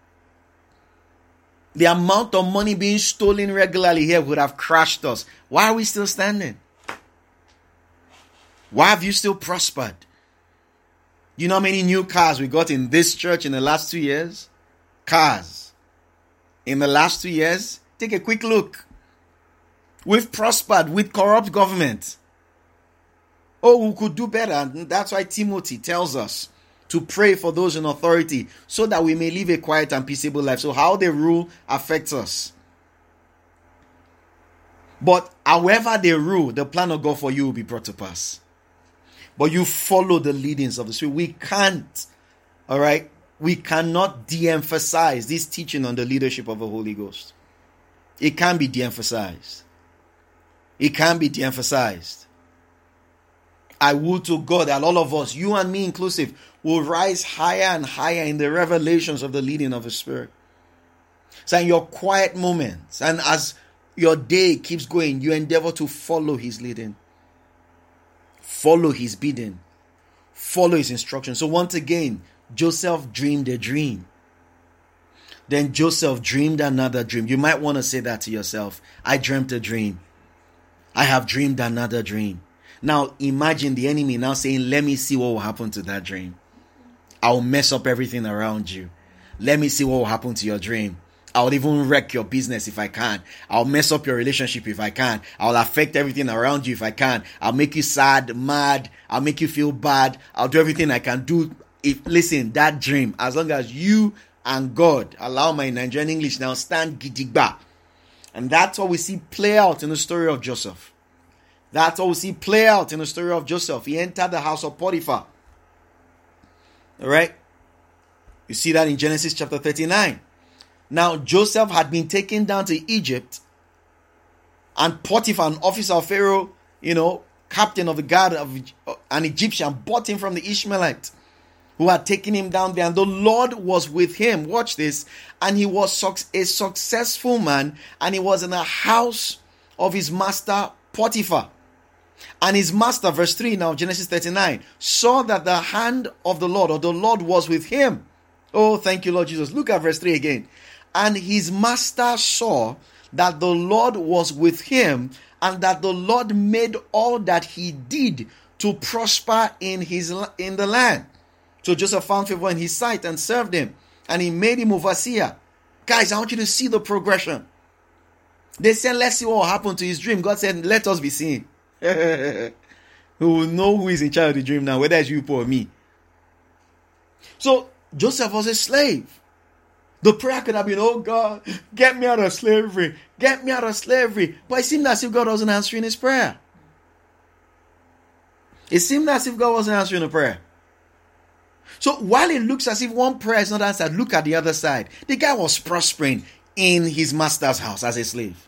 The amount of money being stolen regularly here would have crashed us. Why are we still standing? Why have you still prospered? You know how many new cars we got in this church in the last two years? Cars. In the last two years? Take a quick look. We've prospered with corrupt government. Oh, we could do better. And that's why Timothy tells us to pray for those in authority so that we may live a quiet and peaceable life. So how they rule affects us. But however they rule, the plan of God for you will be brought to pass. But you follow the leadings of the Spirit. We can't, all right, we cannot de-emphasize this teaching on the leadership of the Holy Ghost. It can be de-emphasized. It can be de-emphasized. I will to God that all of us, you and me inclusive, will rise higher and higher in the revelations of the leading of the Spirit. So in your quiet moments, and as your day keeps going, you endeavor to follow His leading. Follow His bidding. Follow His instruction. So once again, Joseph dreamed a dream. Then Joseph dreamed another dream. You might want to say that to yourself. I dreamt a dream. I have dreamed another dream. Now imagine the enemy now saying, let me see what will happen to that dream. I'll mess up everything around you. Let me see what will happen to your dream. I'll even wreck your business if I can. I'll mess up your relationship if I can. I'll affect everything around you if I can. I'll make you sad, mad. I'll make you feel bad. I'll do everything I can do. If listen, that dream, as long as you and God, allow my Nigerian English now, stand gidigba. And that's what we see play out in the story of Joseph. That's what we see play out in the story of Joseph. He entered the house of Potiphar. All right. You see that in Genesis chapter thirty-nine. Now, Joseph had been taken down to Egypt, and Potiphar, an officer of Pharaoh, you know, captain of the guard of an Egyptian, bought him from the Ishmaelite who had taken him down there. And the Lord was with him. Watch this. And he was a successful man, and he was in the house of his master Potiphar. And his master, verse three now, Genesis thirty-nine, saw that the hand of the Lord, or the Lord, was with him. Oh, thank you, Lord Jesus. Look at verse three again. And his master saw that the Lord was with him, and that the Lord made all that he did to prosper in his in the land. So Joseph found favor in his sight and served him, and he made him overseer. Guys, I want you to see the progression. They said, let's see what will happen to his dream. God said, let us be seen. Who will know who is in charge of the dream now, whether it's you or me. So Joseph was a slave. The prayer could have been, oh God, get me out of slavery. Get me out of slavery. But it seemed as if God wasn't answering his prayer. It seemed as if God wasn't answering the prayer. So while it looks as if one prayer is not answered, look at the other side. The guy was prospering in his master's house as a slave.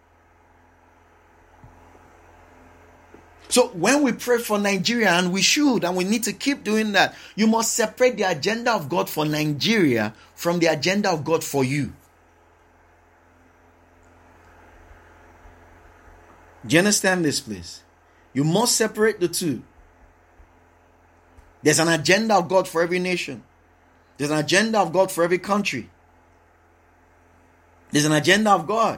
So when we pray for Nigeria, and we should, and we need to keep doing that, you must separate the agenda of God for Nigeria from the agenda of God for you. Do you understand this, please? You must separate the two. There's an agenda of God for every nation. There's an agenda of God for every country. There's an agenda of God.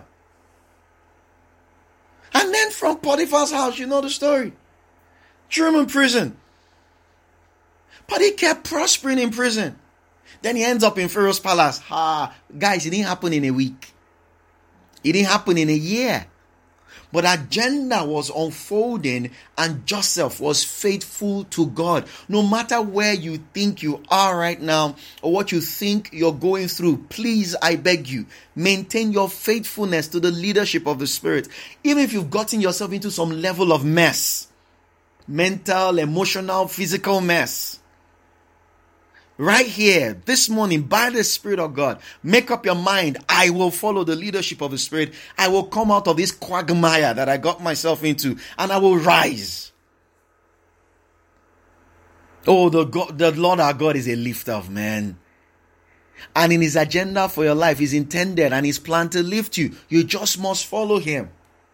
And then from Potiphar's house, you know the story. Threw him in prison. But he kept prospering in prison. Then he ends up in Pharaoh's palace. Ha, guys, it didn't happen in a week. It didn't happen in a year. But agenda was unfolding and Joseph was faithful to God. No matter where you think you are right now or what you think you're going through, please, I beg you, maintain your faithfulness to the leadership of the Spirit. Even if you've gotten yourself into some level of mess, mental, emotional, physical mess. Right here, this morning, by the Spirit of God, make up your mind. I will follow the leadership of the Spirit. I will come out of this quagmire that I got myself into, and I will rise. Oh, the God, the Lord our God is a lifter of men. And in His agenda for your life, He's intended and His plan to lift you. You just must follow Him.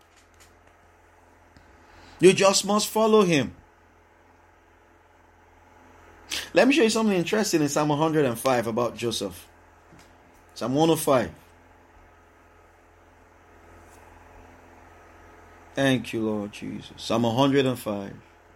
You just must follow Him. Let me show you something interesting in Psalm one hundred five about Joseph. Psalm one oh five. Thank you, Lord Jesus. Psalm one hundred five.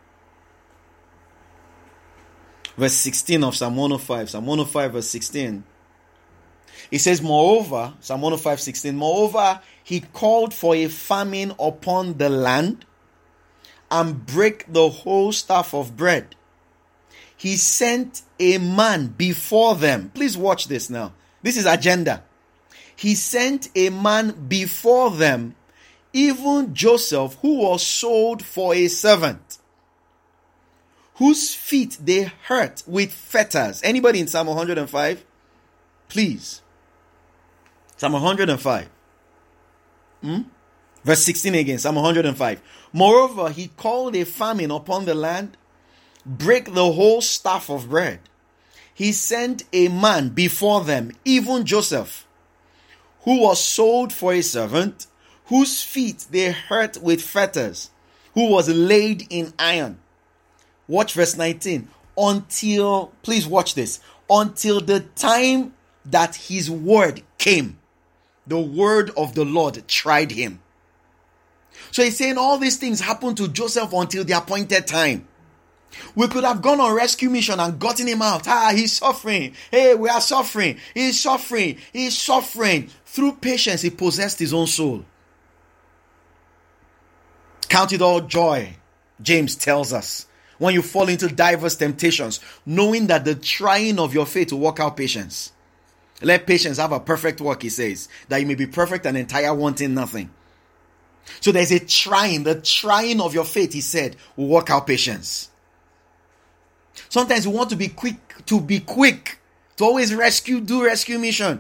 Verse sixteen of Psalm one oh five. Psalm one oh five verse sixteen. It says, moreover, Psalm one oh five sixteen, moreover, He called for a famine upon the land and brake the whole staff of bread. He sent a man before them. Please watch this now. This is agenda. He sent a man before them, even Joseph, who was sold for a servant, whose feet they hurt with fetters. Anybody in Psalm one hundred five? Please. Psalm one hundred five. Hmm? Verse sixteen again. Psalm one hundred five. Moreover, He called a famine upon the land, break the whole staff of bread. He sent a man before them, even Joseph, who was sold for a servant, whose feet they hurt with fetters, who was laid in iron. Watch verse nineteen. Until, please watch this, until the time that His word came. The word of the Lord tried him. So He's saying all these things happened to Joseph until the appointed time. We could have gone on rescue mission and gotten him out. Ah, he's suffering. Hey, we are suffering. He's suffering. He's suffering. Through patience, he possessed his own soul. Count it all joy, James tells us, when you fall into diverse temptations, knowing that the trying of your faith will work out patience. Let patience have a perfect work, he says, that you may be perfect and entire, wanting nothing. So there's a trying. The trying of your faith, he said, will work out patience. Sometimes we want to be quick, to be quick, to always rescue, do rescue mission.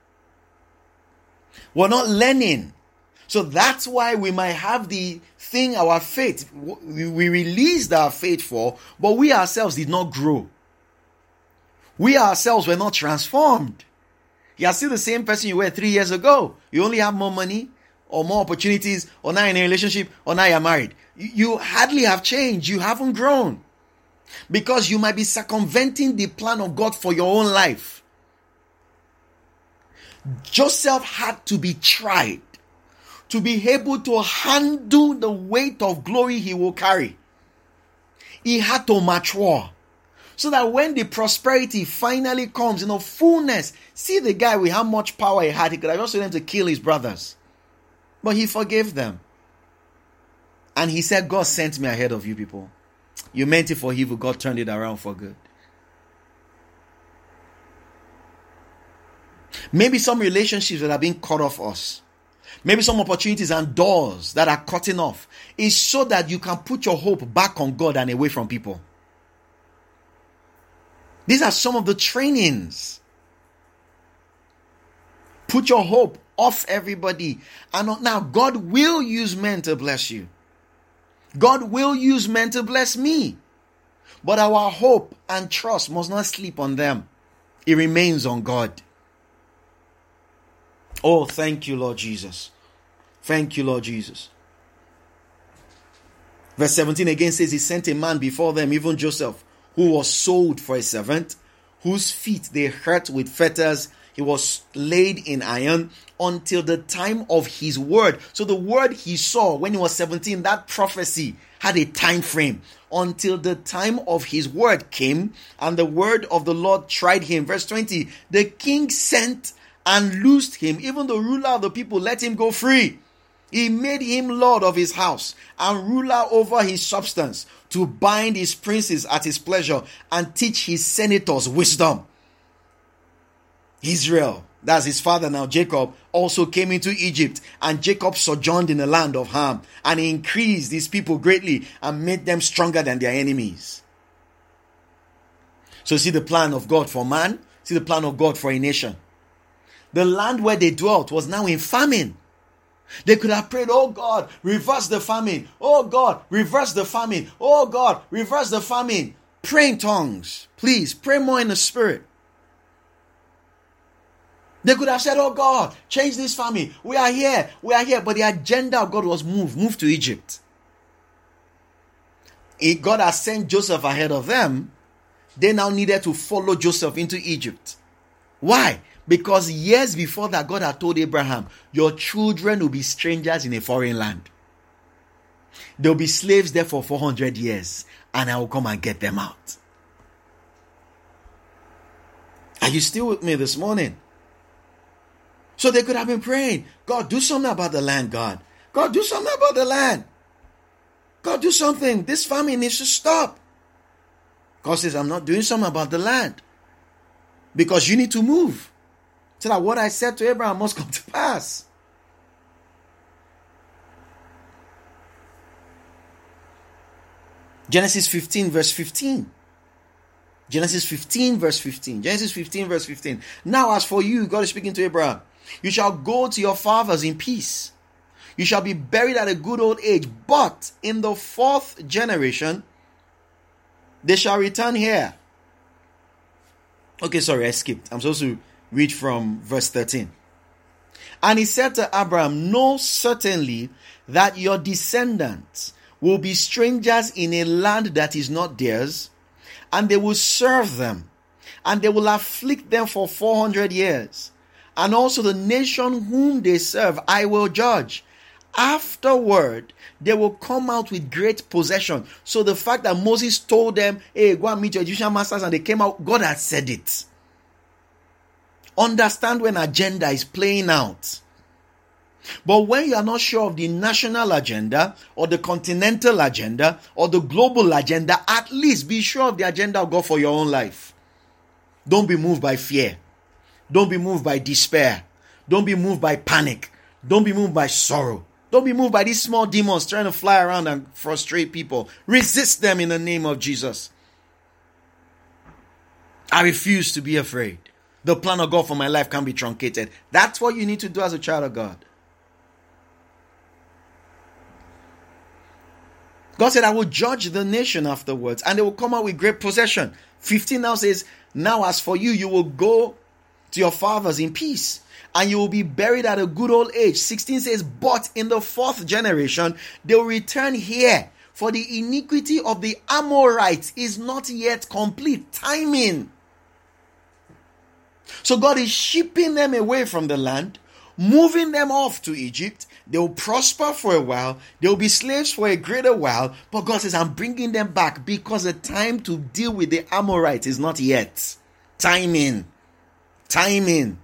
We're not learning. So that's why we might have the thing, our faith, we released our faith for, but we ourselves did not grow. We ourselves were not transformed. You are still the same person you were three years ago. You only have more money or more opportunities, or now in a relationship, or now you're married. You hardly have changed. You haven't grown. Because you might be circumventing the plan of God for your own life. Joseph had to be tried to be able to handle the weight of glory he will carry. He had to mature so that when the prosperity finally comes, you know, fullness. See the guy with how much power he had. He could have just told them to kill his brothers. But he forgave them. And he said, God sent me ahead of you people. You meant it for evil. God turned it around for good. Maybe some relationships that are being cut off us. Maybe some opportunities and doors that are cutting off is so that you can put your hope back on God and away from people. These are some of the trainings. Put your hope off everybody. And now God will use men to bless you. God will use men to bless me. But our hope and trust must not sleep on them. It remains on God. Oh, thank you, Lord Jesus. Thank you, Lord Jesus. Verse seventeen again says, he sent a man before them, even Joseph, who was sold for a servant, whose feet they hurt with fetters. He was laid in iron until the time of his word. So the word he saw when he was seventeen, that prophecy had a time frame. Until the time of his word came, and the word of the Lord tried him. Verse twenty, the king sent and loosed him. Even the ruler of the people let him go free. He made him lord of his house and ruler over his substance, to bind his princes at his pleasure and teach his senators wisdom. Israel, that's his father now, Jacob, also came into Egypt, and Jacob sojourned in the land of Ham, and he increased his people greatly and made them stronger than their enemies. So see the plan of God for man, see the plan of God for a nation. The land where they dwelt was now in famine. They could have prayed, oh God, reverse the famine. Oh God, reverse the famine. Oh God, reverse the famine. Pray in tongues. Please, pray more in the spirit. They could have said, oh God, change this famine. We are here. We are here. But the agenda of God was moved. Move to Egypt. If God has sent Joseph ahead of them, they now needed to follow Joseph into Egypt. Why? Because years before that, God had told Abraham, your children will be strangers in a foreign land. They'll be slaves there for four hundred years, and I will come and get them out. Are you still with me this morning? So they could have been praying, God, do something about the land, God. God, do something about the land. God, do something. This famine needs to stop. God says, I'm not doing something about the land. Because you need to move. So that what I said to Abraham must come to pass. Genesis fifteen verse fifteen. Genesis fifteen verse fifteen. Genesis fifteen verse fifteen. Now as for you, God is speaking to Abraham, you shall go to your fathers in peace. You shall be buried at a good old age. But in the fourth generation, they shall return here. Okay, sorry, I skipped. I'm supposed to read from verse thirteen. And he said to Abraham, know certainly that your descendants will be strangers in a land that is not theirs, and they will serve them, and they will afflict them for four hundred years. And also the nation whom they serve I will judge. Afterward, they will come out with great possession. So the fact that Moses told them, hey, go and meet your Egyptian masters, and they came out, God had said it. Understand when agenda is playing out. But when you are not sure of the national agenda, or the continental agenda, or the global agenda, at least be sure of the agenda of God for your own life. Don't be moved by fear. Don't be moved by despair. Don't be moved by panic. Don't be moved by sorrow. Don't be moved by these small demons trying to fly around and frustrate people. Resist them in the name of Jesus. I refuse to be afraid. The plan of God for my life can be truncated. That's what you need to do as a child of God. God said, I will judge the nation afterwards, and they will come out with great possession. fifteen now says, now as for you, you will go to your fathers in peace, and you will be buried at a good old age. sixteen says, but in the fourth generation, they will return here, for the iniquity of the Amorites is not yet complete. Timing. So God is shipping them away from the land, moving them off to Egypt. They will prosper for a while. They will be slaves for a greater while. But God says, I'm bringing them back because the time to deal with the Amorites is not yet. Timing. Timing.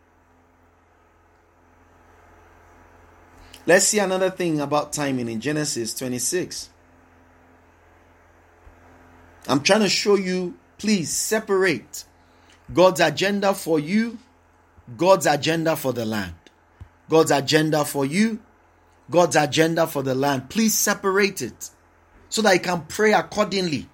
Let's see another thing about timing in Genesis twenty-six. I'm trying to show you, please separate God's agenda for you, God's agenda for the land. God's agenda for you, God's agenda for the land. Please separate it so that you can pray accordingly.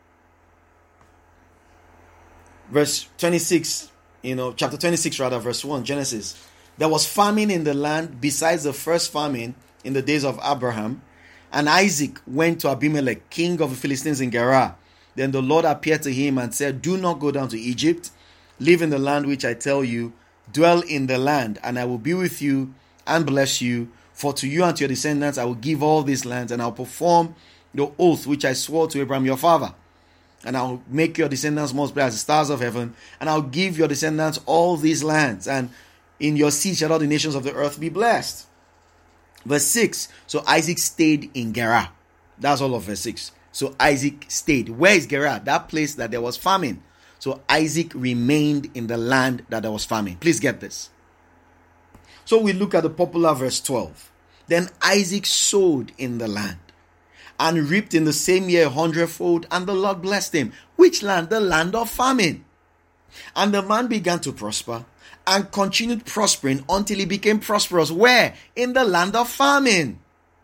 Verse twenty-six, you know, chapter twenty-six rather, verse one, Genesis. There was famine in the land besides the first famine in the days of Abraham. And Isaac went to Abimelech, king of the Philistines in Gerar. Then the Lord appeared to him and said, do not go down to Egypt. Live in the land which I tell you. Dwell in the land, and I will be with you and bless you. For to you and to your descendants I will give all these lands, and I will perform the oath which I swore to Abraham your father. and I'll make your descendants multiply as the stars of heaven, and I'll give your descendants all these lands, and in your seed shall all the nations of the earth be blessed. Verse six, so Isaac stayed in Gerar. That's all of verse six. So Isaac stayed. Where is Gerar? That place that there was famine. So Isaac remained in the land that there was famine. Please get this. So we look at the popular verse twelve. Then Isaac sowed in the land and reaped in the same year a hundredfold, and the Lord blessed him. Which land? The land of famine. And the man began to prosper and continued prospering until he became prosperous. Where? In the land of famine.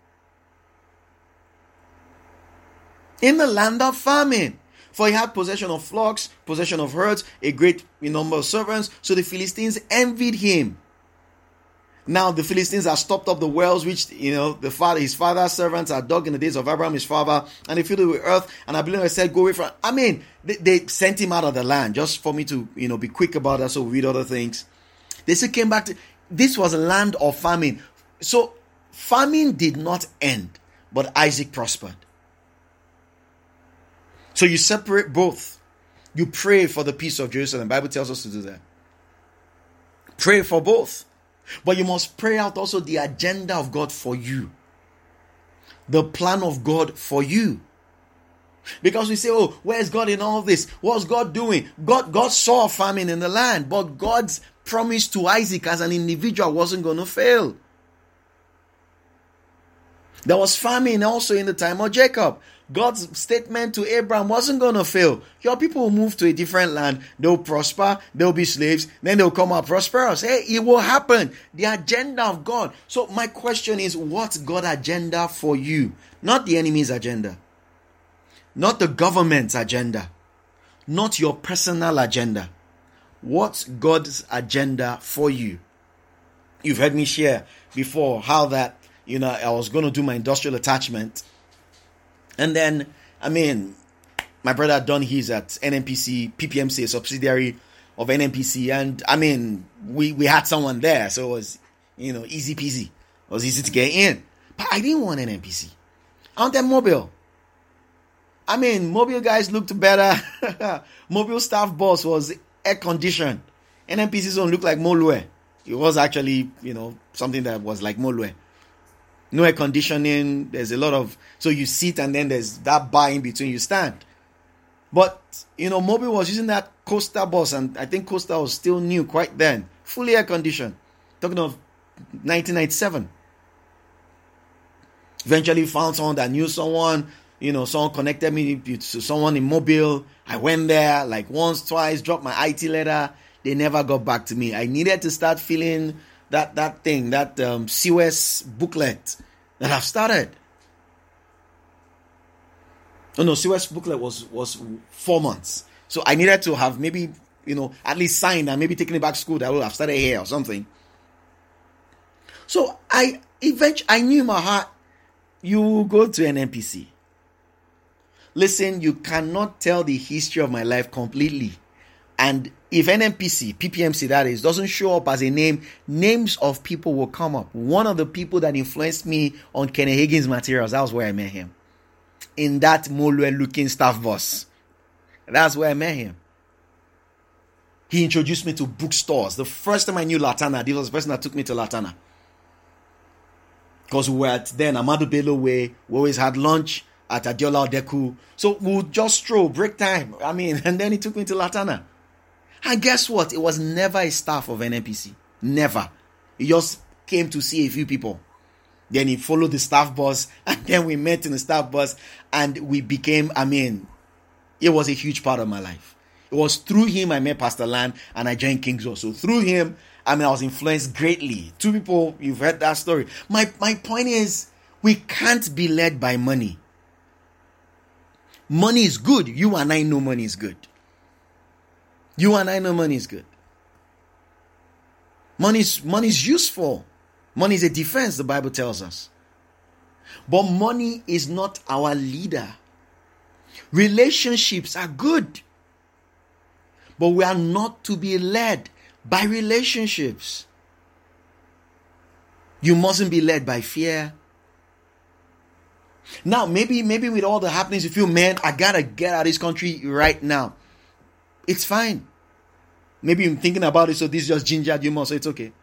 In the land of famine. For he had possession of flocks, possession of herds, a great number of servants. So the Philistines envied him. Now the Philistines have stopped up the wells which, you know, the father, his father's servants had dug in the days of Abraham, his father, and they filled it with earth. And Abimelech said, go away from. I mean, they, they sent him out of the land. Just for me to, you know, be quick about that, so we read other things. They still came back to. This was a land of famine. So famine did not end, but Isaac prospered. So you separate both. You pray for the peace of Jerusalem. The Bible tells us to do that. Pray for both. But you must pray out also the agenda of God for you. The plan of God for you. Because we say, oh, where's God in all this? What's God doing? God, God saw famine in the land, but God's promise to Isaac as an individual wasn't going to fail. There was famine also in the time of Jacob. God's statement to Abraham wasn't going to fail. Your people will move to a different land. They'll prosper. They'll be slaves. Then they'll come out prosperous. Hey, it will happen. The agenda of God. So my question is, what's God's agenda for you? Not the enemy's agenda. Not the government's agenda. Not your personal agenda. What's God's agenda for you? You've heard me share before how that, you know, I was going to do my industrial attachment. And then, I mean, my brother had done his at N N P C, P P M C, a subsidiary of N N P C. And, I mean, we, we had someone there. So it was, you know, easy peasy. It was easy to get in. But I didn't want N N P C. I wanted Mobile. I mean, Mobile guys looked better. Mobile staff boss was air-conditioned. N N P C's don't look like Molue. It was actually, you know, something that was like Molue. No air conditioning. There's a lot of, so you sit and then there's that bar in between you stand. But, you know, Mobile was using that Coaster bus, and I think Coaster was still new quite then. Fully air conditioned. Talking of nineteen ninety-seven. Eventually found someone that knew someone, you know, someone connected me to someone in Mobile. I went there like once, twice, dropped my I T letter. They never got back to me. I needed to start filling that that thing, that um, C O S booklet that I've started. Oh no, C O S booklet was, was four months. So I needed to have maybe, you know, at least signed and maybe taken it back to school that I would have started here or something. So I eventually, I knew in my heart, you go to an N P C. Listen, you cannot tell the history of my life completely. And if N N P C, P P M C that is, doesn't show up as a name, names of people will come up. One of the people that influenced me on Kenny Higgins materials, that was where I met him. In that Molue looking staff bus. That's where I met him. He introduced me to bookstores. The first time I knew Latana, this was the person that took me to Latana. Because we were at then Amadu Bello Way. We always had lunch at Adiola Odeku. So we would just stroll, break time. I mean, and then he took me to Latana. And guess what? It was never a staff of N N P C. Never. He just came to see a few people. Then he followed the staff bus. And then we met in the staff bus. And we became, I mean, it was a huge part of my life. It was through him I met Pastor Land and I joined King's Road. So through him, I mean, I was influenced greatly. Two people, you've heard that story. My, my point is, we can't be led by money. Money is good. You and I know money is good. You and I know money is good. Money is, money is useful. Money is a defense, the Bible tells us. But money is not our leader. Relationships are good. But we are not to be led by relationships. You mustn't be led by fear. Now, maybe, maybe with all the happenings, you feel, man, I gotta get out of this country right now. It's fine. Maybe you're thinking about it, so this just gingered you more, so it's okay.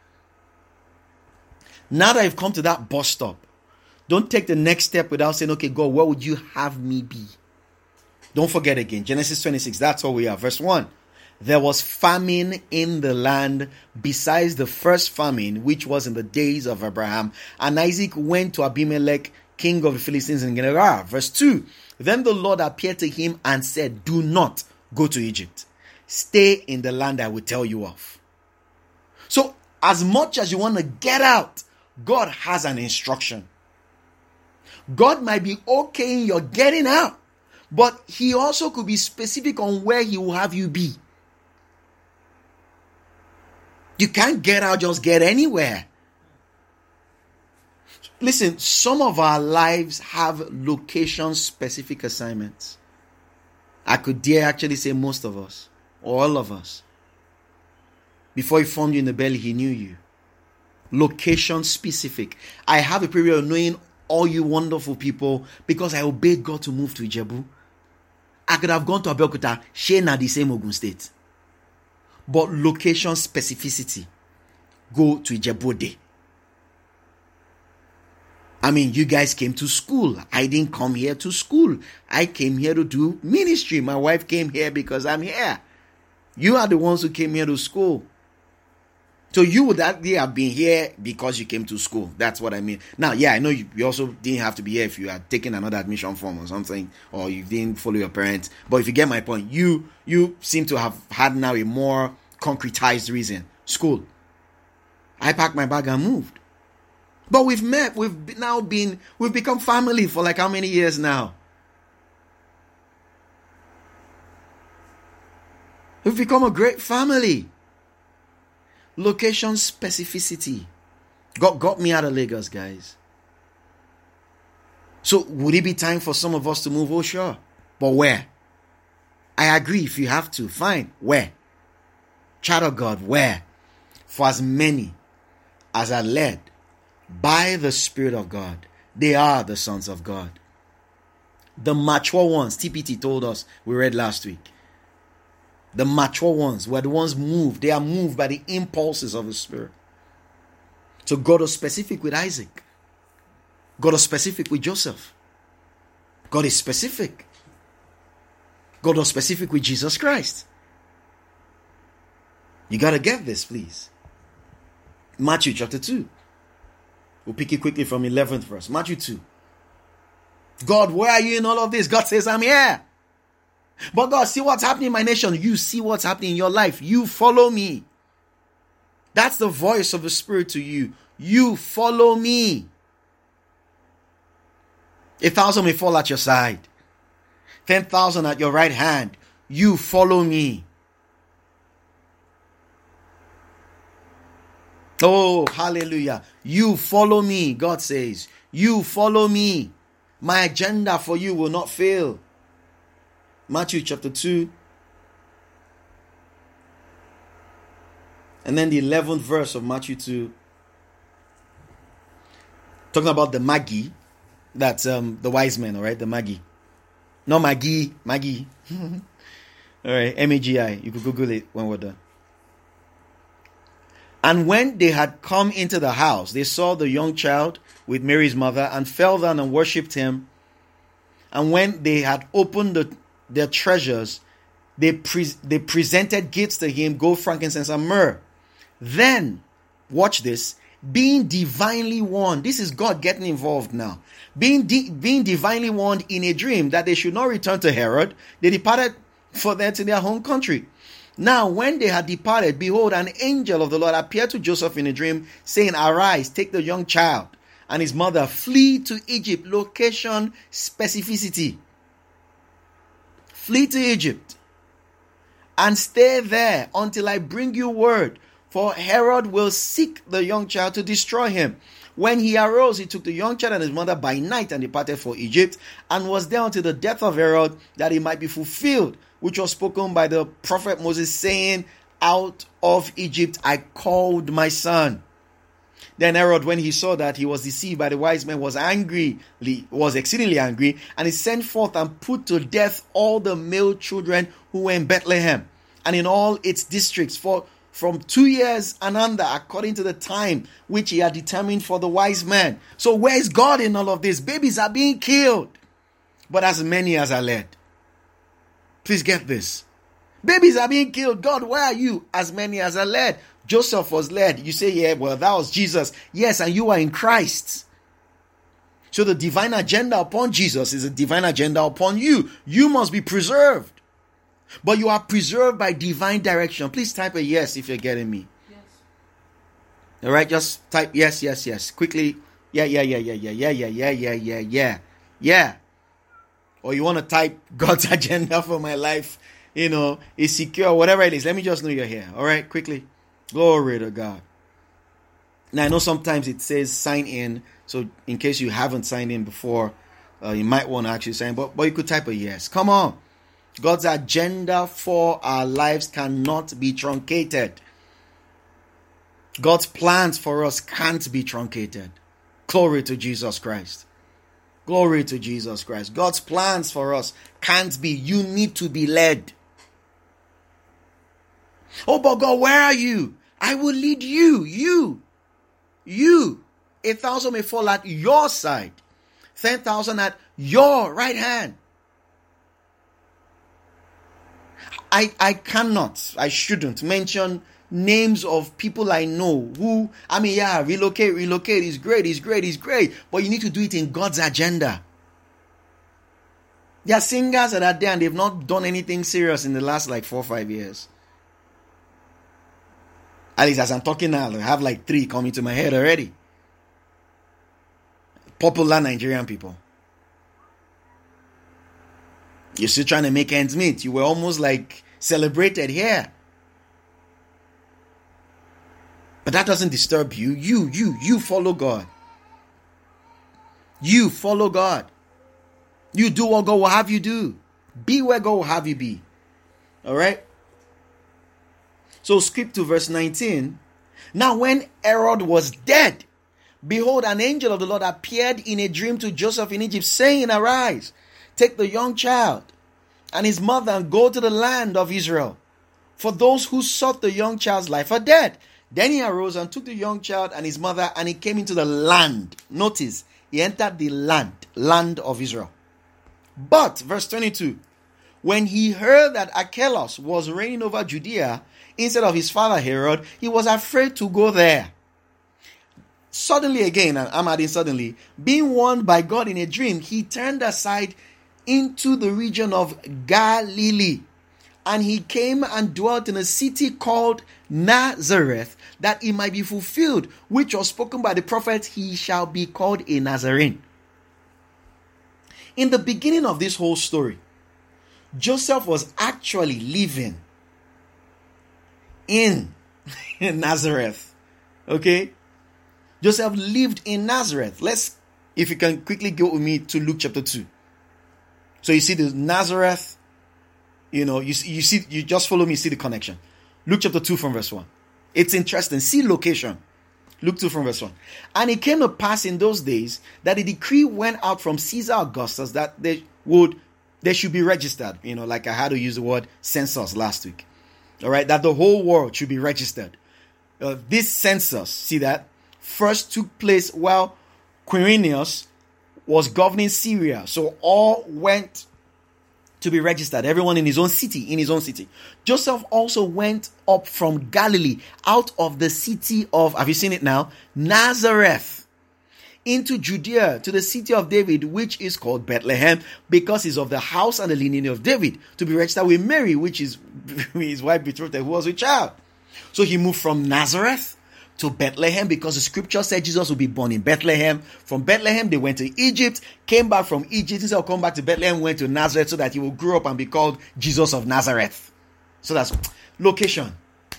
Now that I've come to that bus stop, don't take the next step without saying, okay, God, what would you have me be? Don't forget again, Genesis twenty-six, that's all we are. Verse one. There was famine in the land besides the first famine, which was in the days of Abraham. And Isaac went to Abimelech, king of the Philistines in Gerar. Verse two. Then the Lord appeared to him and said, do not go to Egypt. Stay in the land I will tell you of. So, as much as you want to get out, God has an instruction. God might be okay in your getting out, but he also could be specific on where he will have you be. You can't get out, just get anywhere. Listen, some of our lives have location-specific assignments. I could dare actually say most of us, or all of us. Before he formed you in the belly, he knew you. Location-specific. I have a period of knowing all you wonderful people because I obeyed God to move to Ijebu. I could have gone to Abeokuta, share na the same Ogun State. But location specificity, go to Ijebu-Ode. I mean, you guys came to school. I didn't come here to school. I came here to do ministry. My wife came here because I'm here. You are the ones who came here to school. So you would actually have been here because you came to school. That's what I mean. Now, yeah, I know you, you also didn't have to be here if you had taken another admission form or something, or you didn't follow your parents. But if you get my point, you you seem to have had now a more concretized reason. School. I packed my bag and moved. But we've met. We've now been, we've become family for like how many years now? We've become a great family. Location specificity. Got, got me out of Lagos, guys. So would it be time for some of us to move? Oh, sure. But where? I agree. If you have to, fine. Where? Child of God, where? For as many as are led by the Spirit of God, they are the sons of God. The mature ones, T P T told us, we read last week. The mature ones were the ones moved. They are moved by the impulses of the Spirit. So God was specific with Isaac. God was specific with Joseph. God is specific. God was specific with Jesus Christ. You got to get this, please. Matthew chapter two. We'll pick it quickly from eleventh verse. Matthew two. God, where are you in all of this? God says, I'm here. But God, see what's happening in my nation. You see what's happening in your life. You follow me. That's the voice of the Spirit to you. You follow me. A thousand may fall at your side. Ten thousand at your right hand. You follow me. Oh, hallelujah. You follow me, God says. You follow me. My agenda for you will not fail. Matthew chapter two. And then the eleventh verse of Matthew two. Talking about the Magi. That's um, the wise men, all right? The Magi. No Magi, Magi. All right, M A G I. You could Google it when we're done. And when they had come into the house, they saw the young child with Mary's mother and fell down and worshipped him. And when they had opened the, their treasures, they, pre- they presented gifts to him, gold, frankincense, and myrrh. Then, watch this, being divinely warned. This is God getting involved now. Being, di- being divinely warned in a dream that they should not return to Herod, they departed for them to their home country. Now, when they had departed, behold, an angel of the Lord appeared to Joseph in a dream, saying, arise, take the young child and his mother, flee to Egypt. Location specificity. Flee to Egypt and stay there until I bring you word. For Herod will seek the young child to destroy him. When he arose, he took the young child and his mother by night and departed for Egypt, and was there until the death of Herod, that it might be fulfilled, which was spoken by the prophet Moses, saying, out of Egypt I called my son. Then Herod, when he saw that he was deceived by the wise men, was angry, was exceedingly angry, and he sent forth and put to death all the male children who were in Bethlehem and in all its districts, for from two years and under, according to the time which he had determined for the wise men. So where is God in all of this? Babies are being killed, but as many as are led. Please get this. Babies are being killed. God, where are you? As many as are led. Joseph was led. You say, yeah, well, that was Jesus. Yes, and you are in Christ. So the divine agenda upon Jesus is a divine agenda upon you. You must be preserved. But you are preserved by divine direction. Please type a yes if you're getting me. Yes. All right, just type yes, yes, yes. Quickly. Yeah, yeah, yeah, yeah, yeah, yeah, yeah, yeah, yeah, yeah, yeah. Yeah. Or you want to type God's agenda for my life, you know, is secure, whatever it is. Let me just know you're here. All right, quickly. Glory to God. Now, I know sometimes it says sign in. So in case you haven't signed in before, uh, you might want to actually sign. But, but you could type a yes. Come on. God's agenda for our lives cannot be truncated. God's plans for us can't be truncated. Glory to Jesus Christ. Glory to Jesus Christ. God's plans for us can't be. You need to be led. Oh, but God, where are you? I will lead you. You. You. A thousand may fall at your side. Ten thousand at your right hand. I, I cannot, I shouldn't mention names of people I know who, I mean, yeah, relocate, relocate is great, is great, is great. But you need to do it in God's agenda. There are singers that are there and they've not done anything serious in the last like four or five years. At least as I'm talking now, I have like three coming to my head already. Popular Nigerian people. You're still trying to make ends meet. You were almost like celebrated here. But that doesn't disturb you. You, you, you follow God. You follow God. You do what God will have you do. Be where God will have you be. All right? So skip to verse nineteen. Now when Herod was dead, behold, an angel of the Lord appeared in a dream to Joseph in Egypt, saying, arise, take the young child and his mother and go to the land of Israel. For those who sought the young child's life are dead. Then he arose and took the young child and his mother, and he came into the land. Notice, he entered the land, land of Israel. But, verse twenty-two, when he heard that Archelaus was reigning over Judea instead of his father Herod, he was afraid to go there. Suddenly again, I'm adding suddenly, being warned by God in a dream, he turned aside into the region of Galilee. And he came and dwelt in a city called Nazareth, that it might be fulfilled, which was spoken by the prophet, he shall be called a Nazarene. In the beginning of this whole story, Joseph was actually living in Nazareth. Okay? Joseph lived in Nazareth. Let's, if you can quickly go with me to Luke chapter two. So you see the Nazareth, you know, you see, you see, you just follow me, see the connection. Luke chapter two from verse one. It's interesting. See location. Luke two from verse one. And it came to pass in those days that a decree went out from Caesar Augustus that they would, they should be registered. You know, like I had to use the word census last week. All right, that the whole world should be registered. Uh, this census, see that, first took place while Quirinius was governing Syria. So all went to be registered. Everyone in his own city, in his own city. Joseph also went up from Galilee, out of the city of, have you seen it now? Nazareth, into Judea, to the city of David, which is called Bethlehem, because he's of the house and the lineage of David, to be registered with Mary, which is his wife betrothed, who was with child. So he moved from Nazareth to Bethlehem, because the scripture said Jesus would be born in Bethlehem. From Bethlehem, they went to Egypt, came back from Egypt. Instead of coming back to Bethlehem, went to Nazareth, so that he will grow up and be called Jesus of Nazareth. So that's location.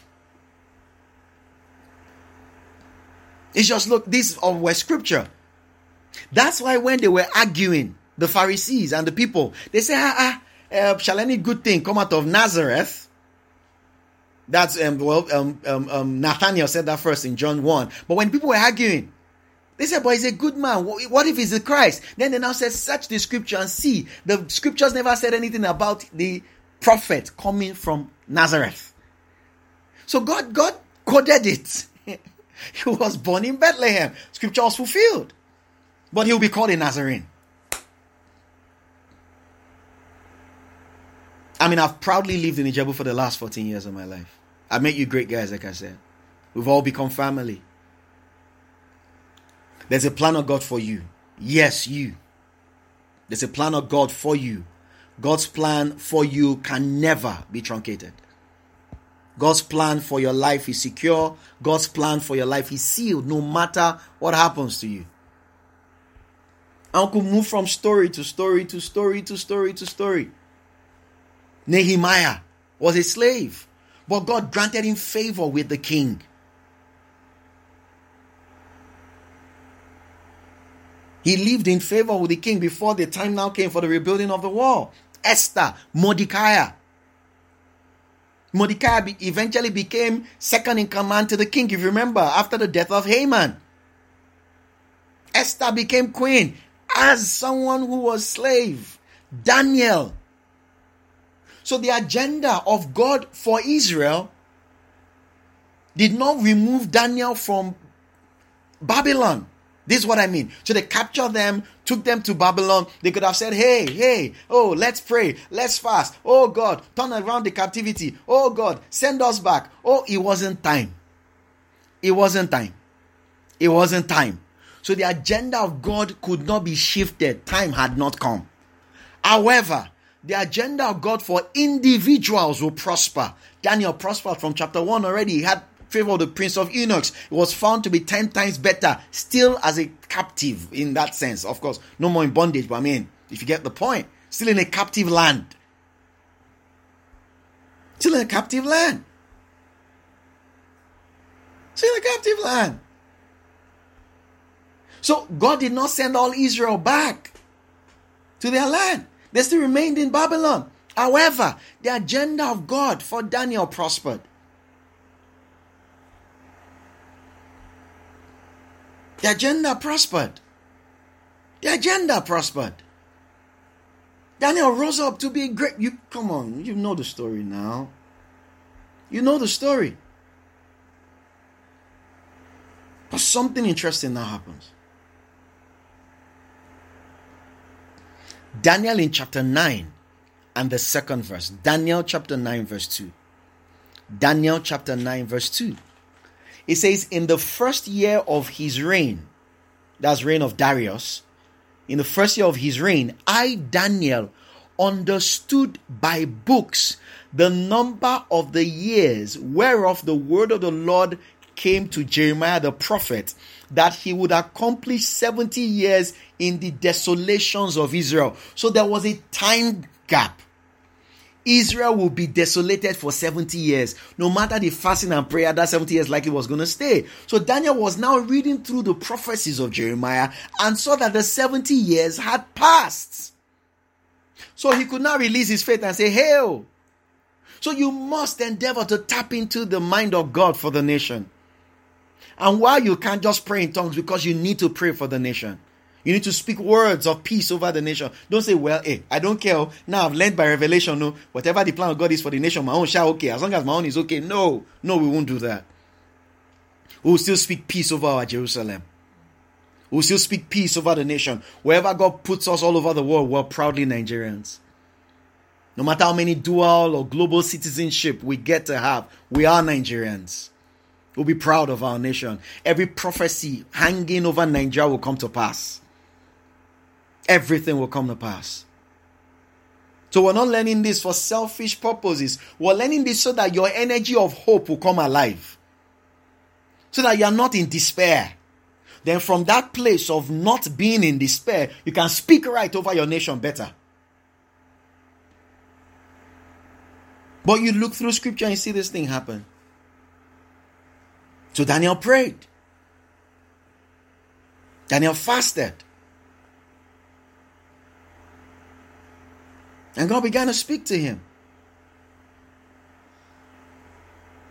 It's just, look, this is our scripture. That's why when they were arguing, the Pharisees and the people, they say, ah, ah, uh, shall any good thing come out of Nazareth? That's, um, well, um, um, um, Nathaniel said that first in John one. But when people were arguing, they said, but he's a good man. What if he's the Christ? Then they now said, search the scripture and see. The scriptures never said anything about the prophet coming from Nazareth. So God, God coded it. He was born in Bethlehem. Scripture was fulfilled. But he'll be called a Nazarene. I mean, I've proudly lived in Ijebu for the last fourteen years of my life. I met you great guys, like I said. We've all become family. There's a plan of God for you. Yes, you. There's a plan of God for you. God's plan for you can never be truncated. God's plan for your life is secure. God's plan for your life is sealed, no matter what happens to you. I could move from story to story to story to story to story. Nehemiah was a slave, but God granted him favor with the king. He lived in favor with the king before the time now came for the rebuilding of the wall. Esther, Mordecai. Mordecai be- eventually became second in command to the king, if you remember, after the death of Haman. Esther became queen as someone who was slave. Daniel. So the agenda of God for Israel did not remove Daniel from Babylon. This is what I mean. So they captured them, took them to Babylon. They could have said, hey, hey, oh, let's pray, let's fast. Oh God, turn around the captivity. Oh God, send us back. Oh, it wasn't time. It wasn't time. It wasn't time. So the agenda of God could not be shifted. Time had not come. However, the agenda of God for individuals will prosper. Daniel prospered from chapter one already. He had favor of the prince of eunuchs. It was found to be ten times better, still as a captive in that sense. Of course, no more in bondage, but I mean, if you get the point, still in a captive land. Still in a captive land. Still in a captive land. So God did not send all Israel back to their land. They still remained in Babylon. However, the agenda of God for Daniel prospered. The agenda prospered. The agenda prospered. Daniel rose up to be great. You come on, you know the story now. You know the story. But something interesting now happens. Daniel in chapter nine and the second verse. Daniel chapter nine verse two. Daniel chapter nine verse two. It says, in the first year of his reign, that's reign of Darius, in the first year of his reign, I, Daniel, understood by books the number of the years whereof the word of the Lord came to Jeremiah the prophet, that he would accomplish seventy years in the desolations of Israel. So there was a time gap. Israel will be desolated for seventy years. No matter the fasting and prayer, that seventy years like it was going to stay. So Daniel was now reading through the prophecies of Jeremiah and saw that the seventy years had passed. So he could now release his faith and say, hail. So you must endeavor to tap into the mind of God for the nation. And why you can't just pray in tongues, because you need to pray for the nation. You need to speak words of peace over the nation. Don't say, well, hey, I don't care. Now I've learned by revelation, no, whatever the plan of God is for the nation, my own shall okay. As long as my own is okay. No, no, we won't do that. We will still speak peace over our Jerusalem. We will still speak peace over the nation. Wherever God puts us all over the world, we're proudly Nigerians. No matter how many dual or global citizenship we get to have, we are Nigerians. We'll be proud of our nation. Every prophecy hanging over Nigeria will come to pass. Everything will come to pass. So we're not learning this for selfish purposes. We're learning this so that your energy of hope will come alive. So that you're not in despair. Then from that place of not being in despair, you can speak right over your nation better. But you look through scripture and you see this thing happen. So Daniel prayed. Daniel fasted. And God began to speak to him.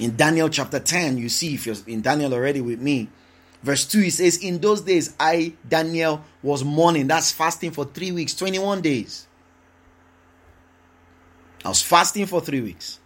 In Daniel chapter ten, you see, if you're in Daniel already with me, verse two, it says, in those days, I, Daniel, was mourning. That's fasting for three weeks, twenty-one days. I was fasting for three weeks.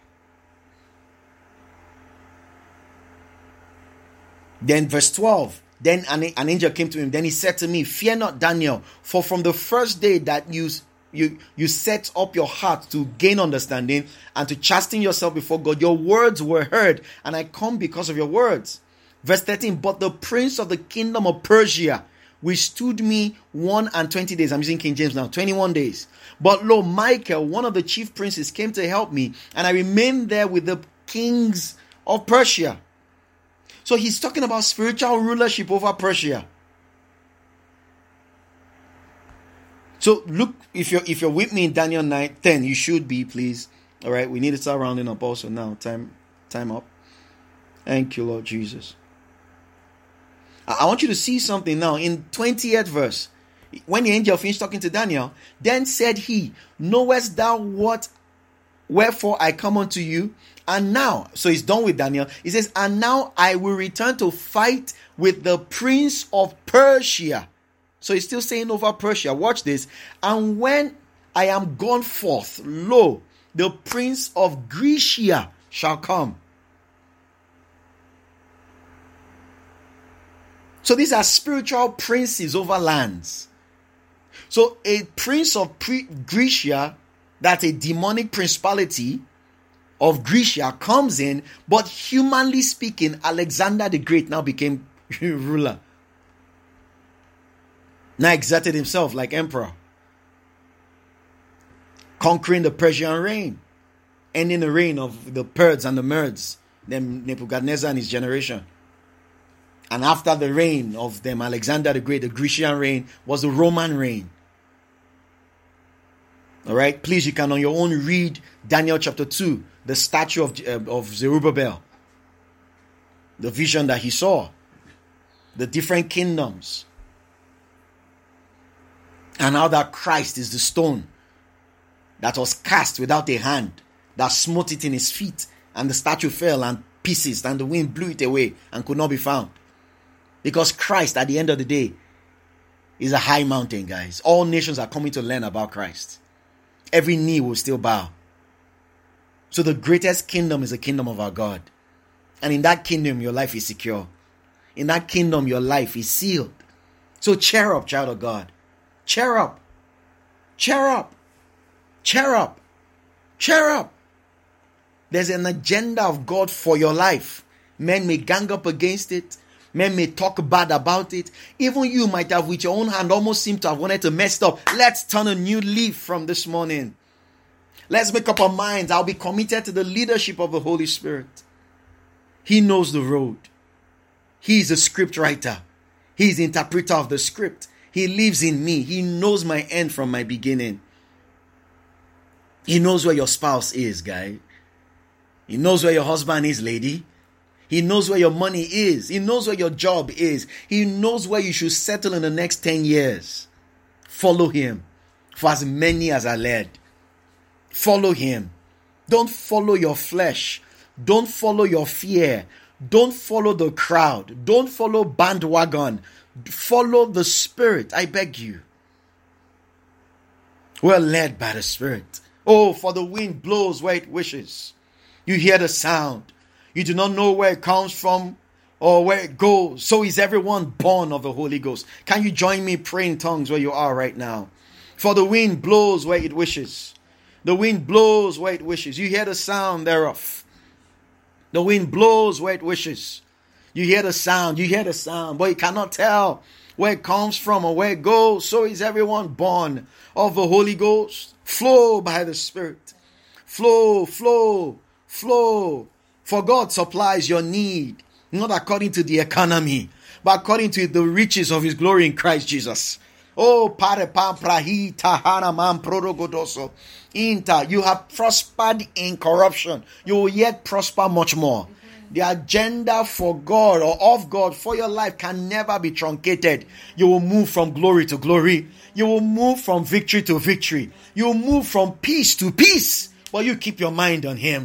Then verse twelve, then an, an angel came to him. Then he said to me, fear not, Daniel, for from the first day that you, you, you set up your heart to gain understanding and to chasten yourself before God, your words were heard, and I come because of your words. Verse thirteen, but the prince of the kingdom of Persia withstood me one and twenty days. I'm using King James now, twenty-one days. But lo, Michael, one of the chief princes, came to help me, and I remained there with the kings of Persia. So he's talking about spiritual rulership over Persia. So look, if you're if you're with me in Daniel nine, ten, you should be, please. All right, we need to start rounding up also now. Time, time up. Thank you, Lord Jesus. I want you to see something now in twentieth verse. When the angel finished talking to Daniel, then said he, knowest thou what, wherefore I come unto you? And now, so he's done with Daniel. He says, and now I will return to fight with the prince of Persia. So he's still saying over Persia. Watch this. And when I am gone forth, lo, the prince of Grecia shall come. So these are spiritual princes over lands. So a prince of Pre- Grecia, that's a demonic principality of Grecia, comes in, but humanly speaking, Alexander the Great now became ruler. Now exerted himself like emperor, conquering the Persian reign, ending the reign of the Persians and the Medes, then Nebuchadnezzar and his generation. And after the reign of them, Alexander the Great, the Grecian reign was the Roman reign. All right, please, you can on your own read Daniel chapter two, the statue of, uh, of Zerubbabel, the vision that he saw, the different kingdoms, and how that Christ is the stone that was cast without a hand, that smote it in his feet, and the statue fell and pieces, and the wind blew it away and could not be found. Because Christ, at the end of the day, is a high mountain, guys. All nations are coming to learn about Christ. Every knee will still bow. So the greatest kingdom is the kingdom of our God. And in that kingdom, your life is secure. In that kingdom, your life is sealed. So cheer up, child of God. Cheer up. Cheer up. Cheer up. Cheer up. There's an agenda of God for your life. Men may gang up against it. Men may talk bad about it. Even you might have with your own hand almost seem to have wanted to mess up. Let's turn a new leaf from this morning. Let's make up our minds. I'll be committed to the leadership of the Holy Spirit. He knows the road. He is a script writer. He is the interpreter of the script. He lives in me. He knows my end from my beginning. He knows where your spouse is, guy. He knows where your husband is, lady. He knows where your money is. He knows where your job is. He knows where you should settle in the next ten years. Follow him. For as many as are led. Follow him. Don't follow your flesh. Don't follow your fear. Don't follow the crowd. Don't follow bandwagon. Follow the Spirit. I beg you. We're led by the Spirit. Oh, for the wind blows where it wishes. You hear the sound. You do not know where it comes from or where it goes. So is everyone born of the Holy Ghost. Can you join me pray in tongues where you are right now? For the wind blows where it wishes. The wind blows where it wishes. You hear the sound thereof. The wind blows where it wishes. You hear the sound. You hear the sound. But you cannot tell where it comes from or where it goes. So is everyone born of the Holy Ghost. Flow by the Spirit. Flow, flow, flow. For God supplies your need, not according to the economy, but according to the riches of his glory in Christ Jesus. Oh, pare pam prahi tahana man prorogodoso. Inta, you have prospered in corruption. You will yet prosper much more. The agenda for God or of God for your life can never be truncated. You will move from glory to glory. You will move from victory to victory. You will move from peace to peace. But you keep your mind on him.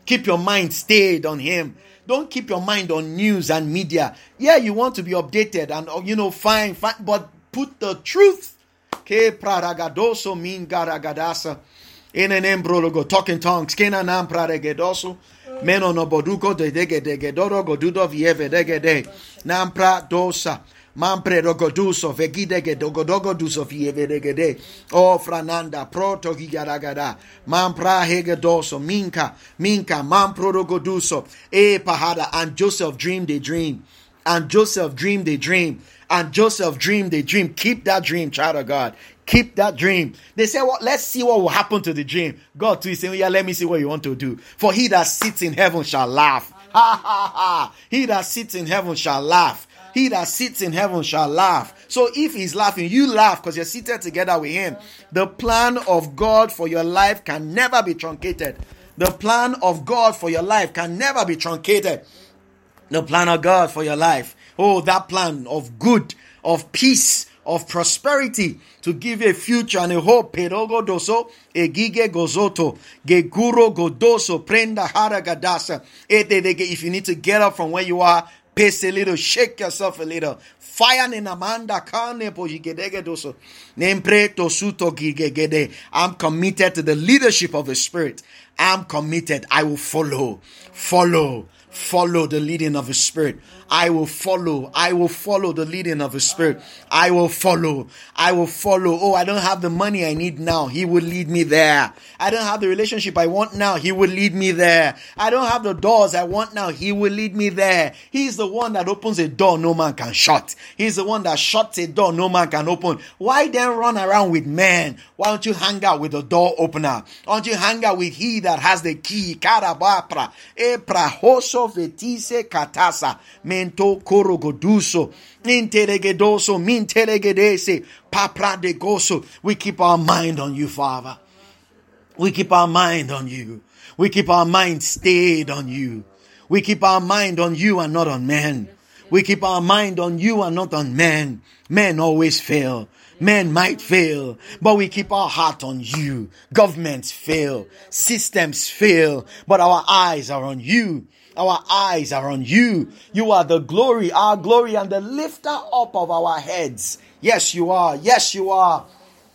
Keep your mind stayed on him. Don't keep your mind on news and media. Yeah, you want to be updated and, you know, fine, fine, but put the truth. Ke praragadoso min garagadasa. In an embrogo, talking tongues. Kena nam praragedoso. Meno no boduko de dege dege doro godudo vieve dege de. Nam pra dosa. Mampre rogoduso vegidege dogodogo duso vieve dege de. O frananda proto gigaragada. Mampra hegedoso minka minka mampro rogoduso. E pahada. And Joseph dreamed a dream. And Joseph dreamed a dream. And Joseph dreamed a dream. Keep that dream, child of God. Keep that dream. They say, well, let's see what will happen to the dream. God too is saying, yeah, let me see what you want to do. For he that sits in heaven shall laugh. Ha ha ha. He that sits in heaven shall laugh. He that sits in heaven shall laugh. So if he's laughing, you laugh because you're seated together with him. The plan of God for your life can never be truncated. The plan of God for your life can never be truncated. The plan of God for your life. Oh, that plan of good, of peace, of prosperity, to give you a future and a hope. Perogo doso, egige gozoto, geguro godoso, prenda haragadasa. If you need to get up from where you are, pace a little, shake yourself a little. Fire in Amanda Kane Pojigedege doso. Nempre tosuto gigegede. I'm committed to the leadership of the Spirit. I'm committed. I will follow. Follow. Follow the leading of the Spirit. I will follow. I will follow the leading of the Spirit. I will follow. I will follow. Oh, I don't have the money I need now. He will lead me there. I don't have the relationship I want now. He will lead me there. I don't have the doors I want now. He will lead me there. He's the one that opens a door no man can shut. He's the one that shuts a door no man can open. Why then run around with men? Why don't you hang out with the door opener? Why don't you hang out with he that has the key? Karabapra. Eprahoso vetise katasa. Mento korogoduso. Interegedoso. Minteregedese. Papra de goso. We keep our mind on you, Father. We keep our mind on you. We keep our mind stayed on you. We keep our mind on you and not on men. We keep our mind on you and not on men. Men always fail. Men might fail, but we keep our heart on you. Governments fail. Systems fail, but our eyes are on you. Our eyes are on you. You are the glory, our glory, and the lifter up of our heads. Yes, you are. Yes, you are.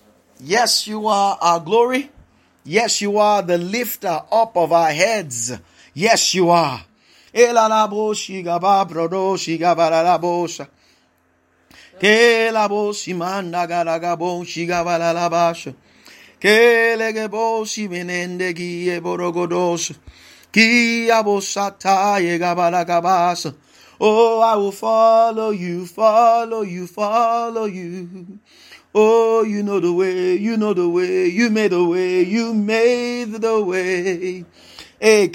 Yes, you are our glory. Yes, you are the lifter up of our heads. Yes, you are. Elalabo shigaba brodo shigabarabosha. Kelabo simanda garagabo shigabalalabasha. Kelegebo simenende gie borogodos. Kiabosata yegabalagabasa. Oh, I will follow you, follow you, follow you. Oh, you know the way, you know the way, you made the way, you made the way. He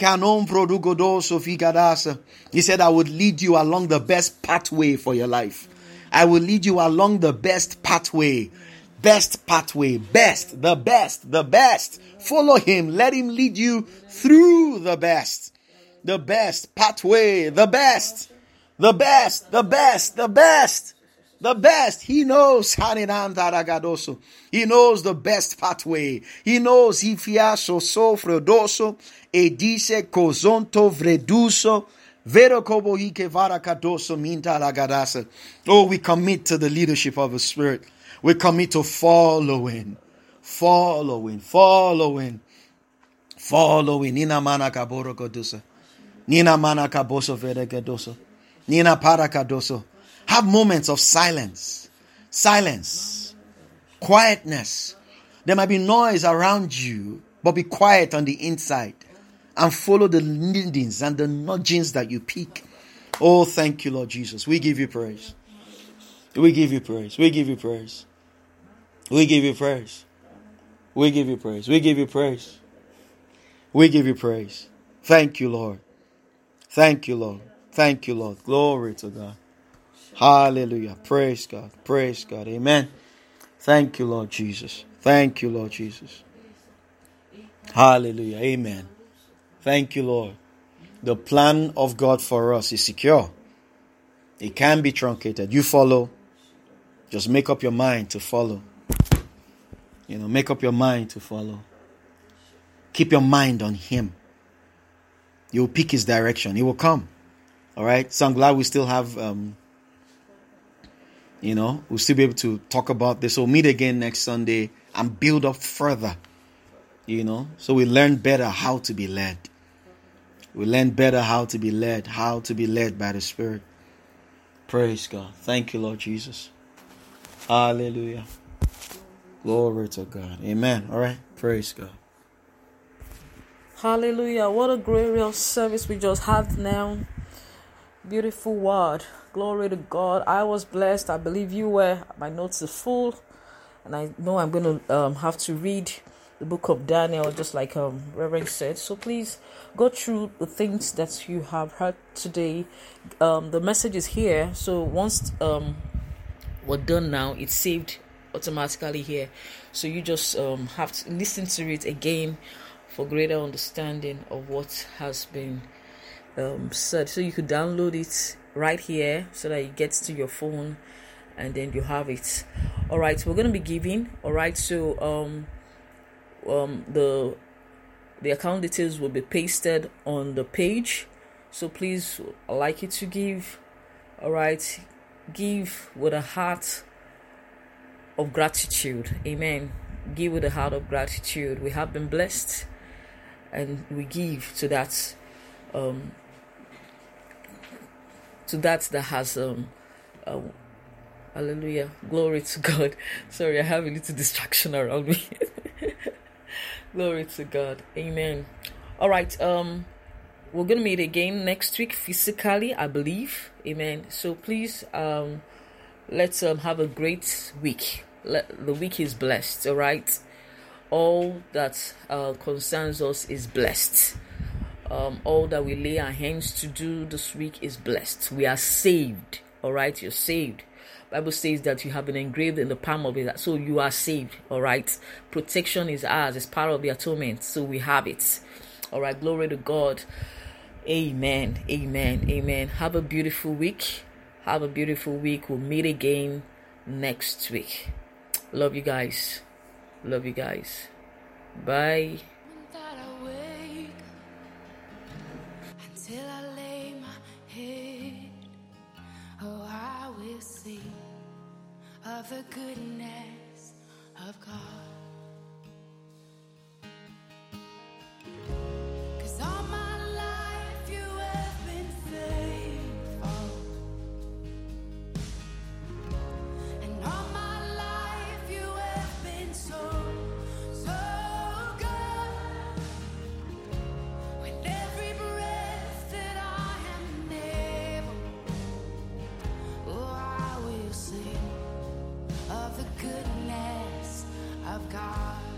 said, I would lead you along the best pathway for your life. I will lead you along the best pathway. Best pathway, best, the best, the best. Follow him. Let him lead you through the best. The best pathway, the best. The best, the best, the best. The best. He knows. He knows the best pathway. He knows. Hifiaso sofredoso. Edise cozonto vreduso. Verokobo hike varakadoso minta lagadasa. Oh, we commit to the leadership of the Spirit. We commit to following. Following. Following. Following. Nina mana kaboro kodusa. Nina mana kaboso verekedoso. Nina parakadoso. Have moments of silence. Silence. Quietness. There might be noise around you, but be quiet on the inside. And follow the leadings and the nudgings that you pick. Oh, thank you, Lord Jesus. We give you praise. We give you praise. We give you praise. We give you praise. We give you praise. We give you praise. We give you praise. Thank you, Lord. Thank you, Lord. Thank you, Lord. Glory to God. Hallelujah. Praise God. Praise God. Amen. Thank you, Lord Jesus. Thank you, Lord Jesus. Hallelujah. Amen. Thank you, Lord. The plan of God for us is secure. It can be truncated. You follow. Just make up your mind to follow. You know, make up your mind to follow. Keep your mind on him. You'll pick his direction. He will come. All right. So I'm glad we still have, um, you know, we'll still be able to talk about this. So we'll meet again next Sunday and build up further, you know, so we learn better how to be led. We learn better how to be led, how to be led by the Spirit. Praise God. Thank you, Lord Jesus. Hallelujah. Glory to God. Amen. All right. Praise God. Hallelujah. What a glorious service we just had now. Beautiful word. Glory to God. I was blessed. I believe you were. My notes are full. And I know I'm going to um, have to read the book of Daniel, just like um, Reverend said. So please go through the things that you have heard today. Um, the message is here. So once um, we're done now, it's saved automatically here. So you just um, have to listen to it again for greater understanding of what has been um, said. So you could download it right here so that it gets to your phone and then you have it. All right, we're going to be giving. All right, so um, um, the the account details will be pasted on the page. So please, I'd like you to give. All right, give with a heart of gratitude. Amen. Give with a heart of gratitude. We have been blessed, and we give to that, um, to that that has um, uh, hallelujah, glory to God. Sorry, I have a little distraction around me. Glory to God. Amen. All right. Um, we're gonna meet again next week physically, I believe. Amen. So please, um, let's um have a great week. Let, the week is blessed. All right. All that uh, concerns us is blessed. Um, all that we lay our hands to do this week is blessed. We are saved. All right, you're saved. Bible says that you have been engraved in the palm of it, so you are saved. All right, protection is ours. It's part of the atonement, so we have it. All right, glory to God. Amen. Amen. Amen. Have a beautiful week. Have a beautiful week. We'll meet again next week. Love you guys. Love you guys. Bye. Until I lay my head, oh, I will sing of the goodness of God. 'Cause all my life you have been faithful, and all my life you have been so, so good. With every breath that I am able, oh, I will sing of the goodness of God.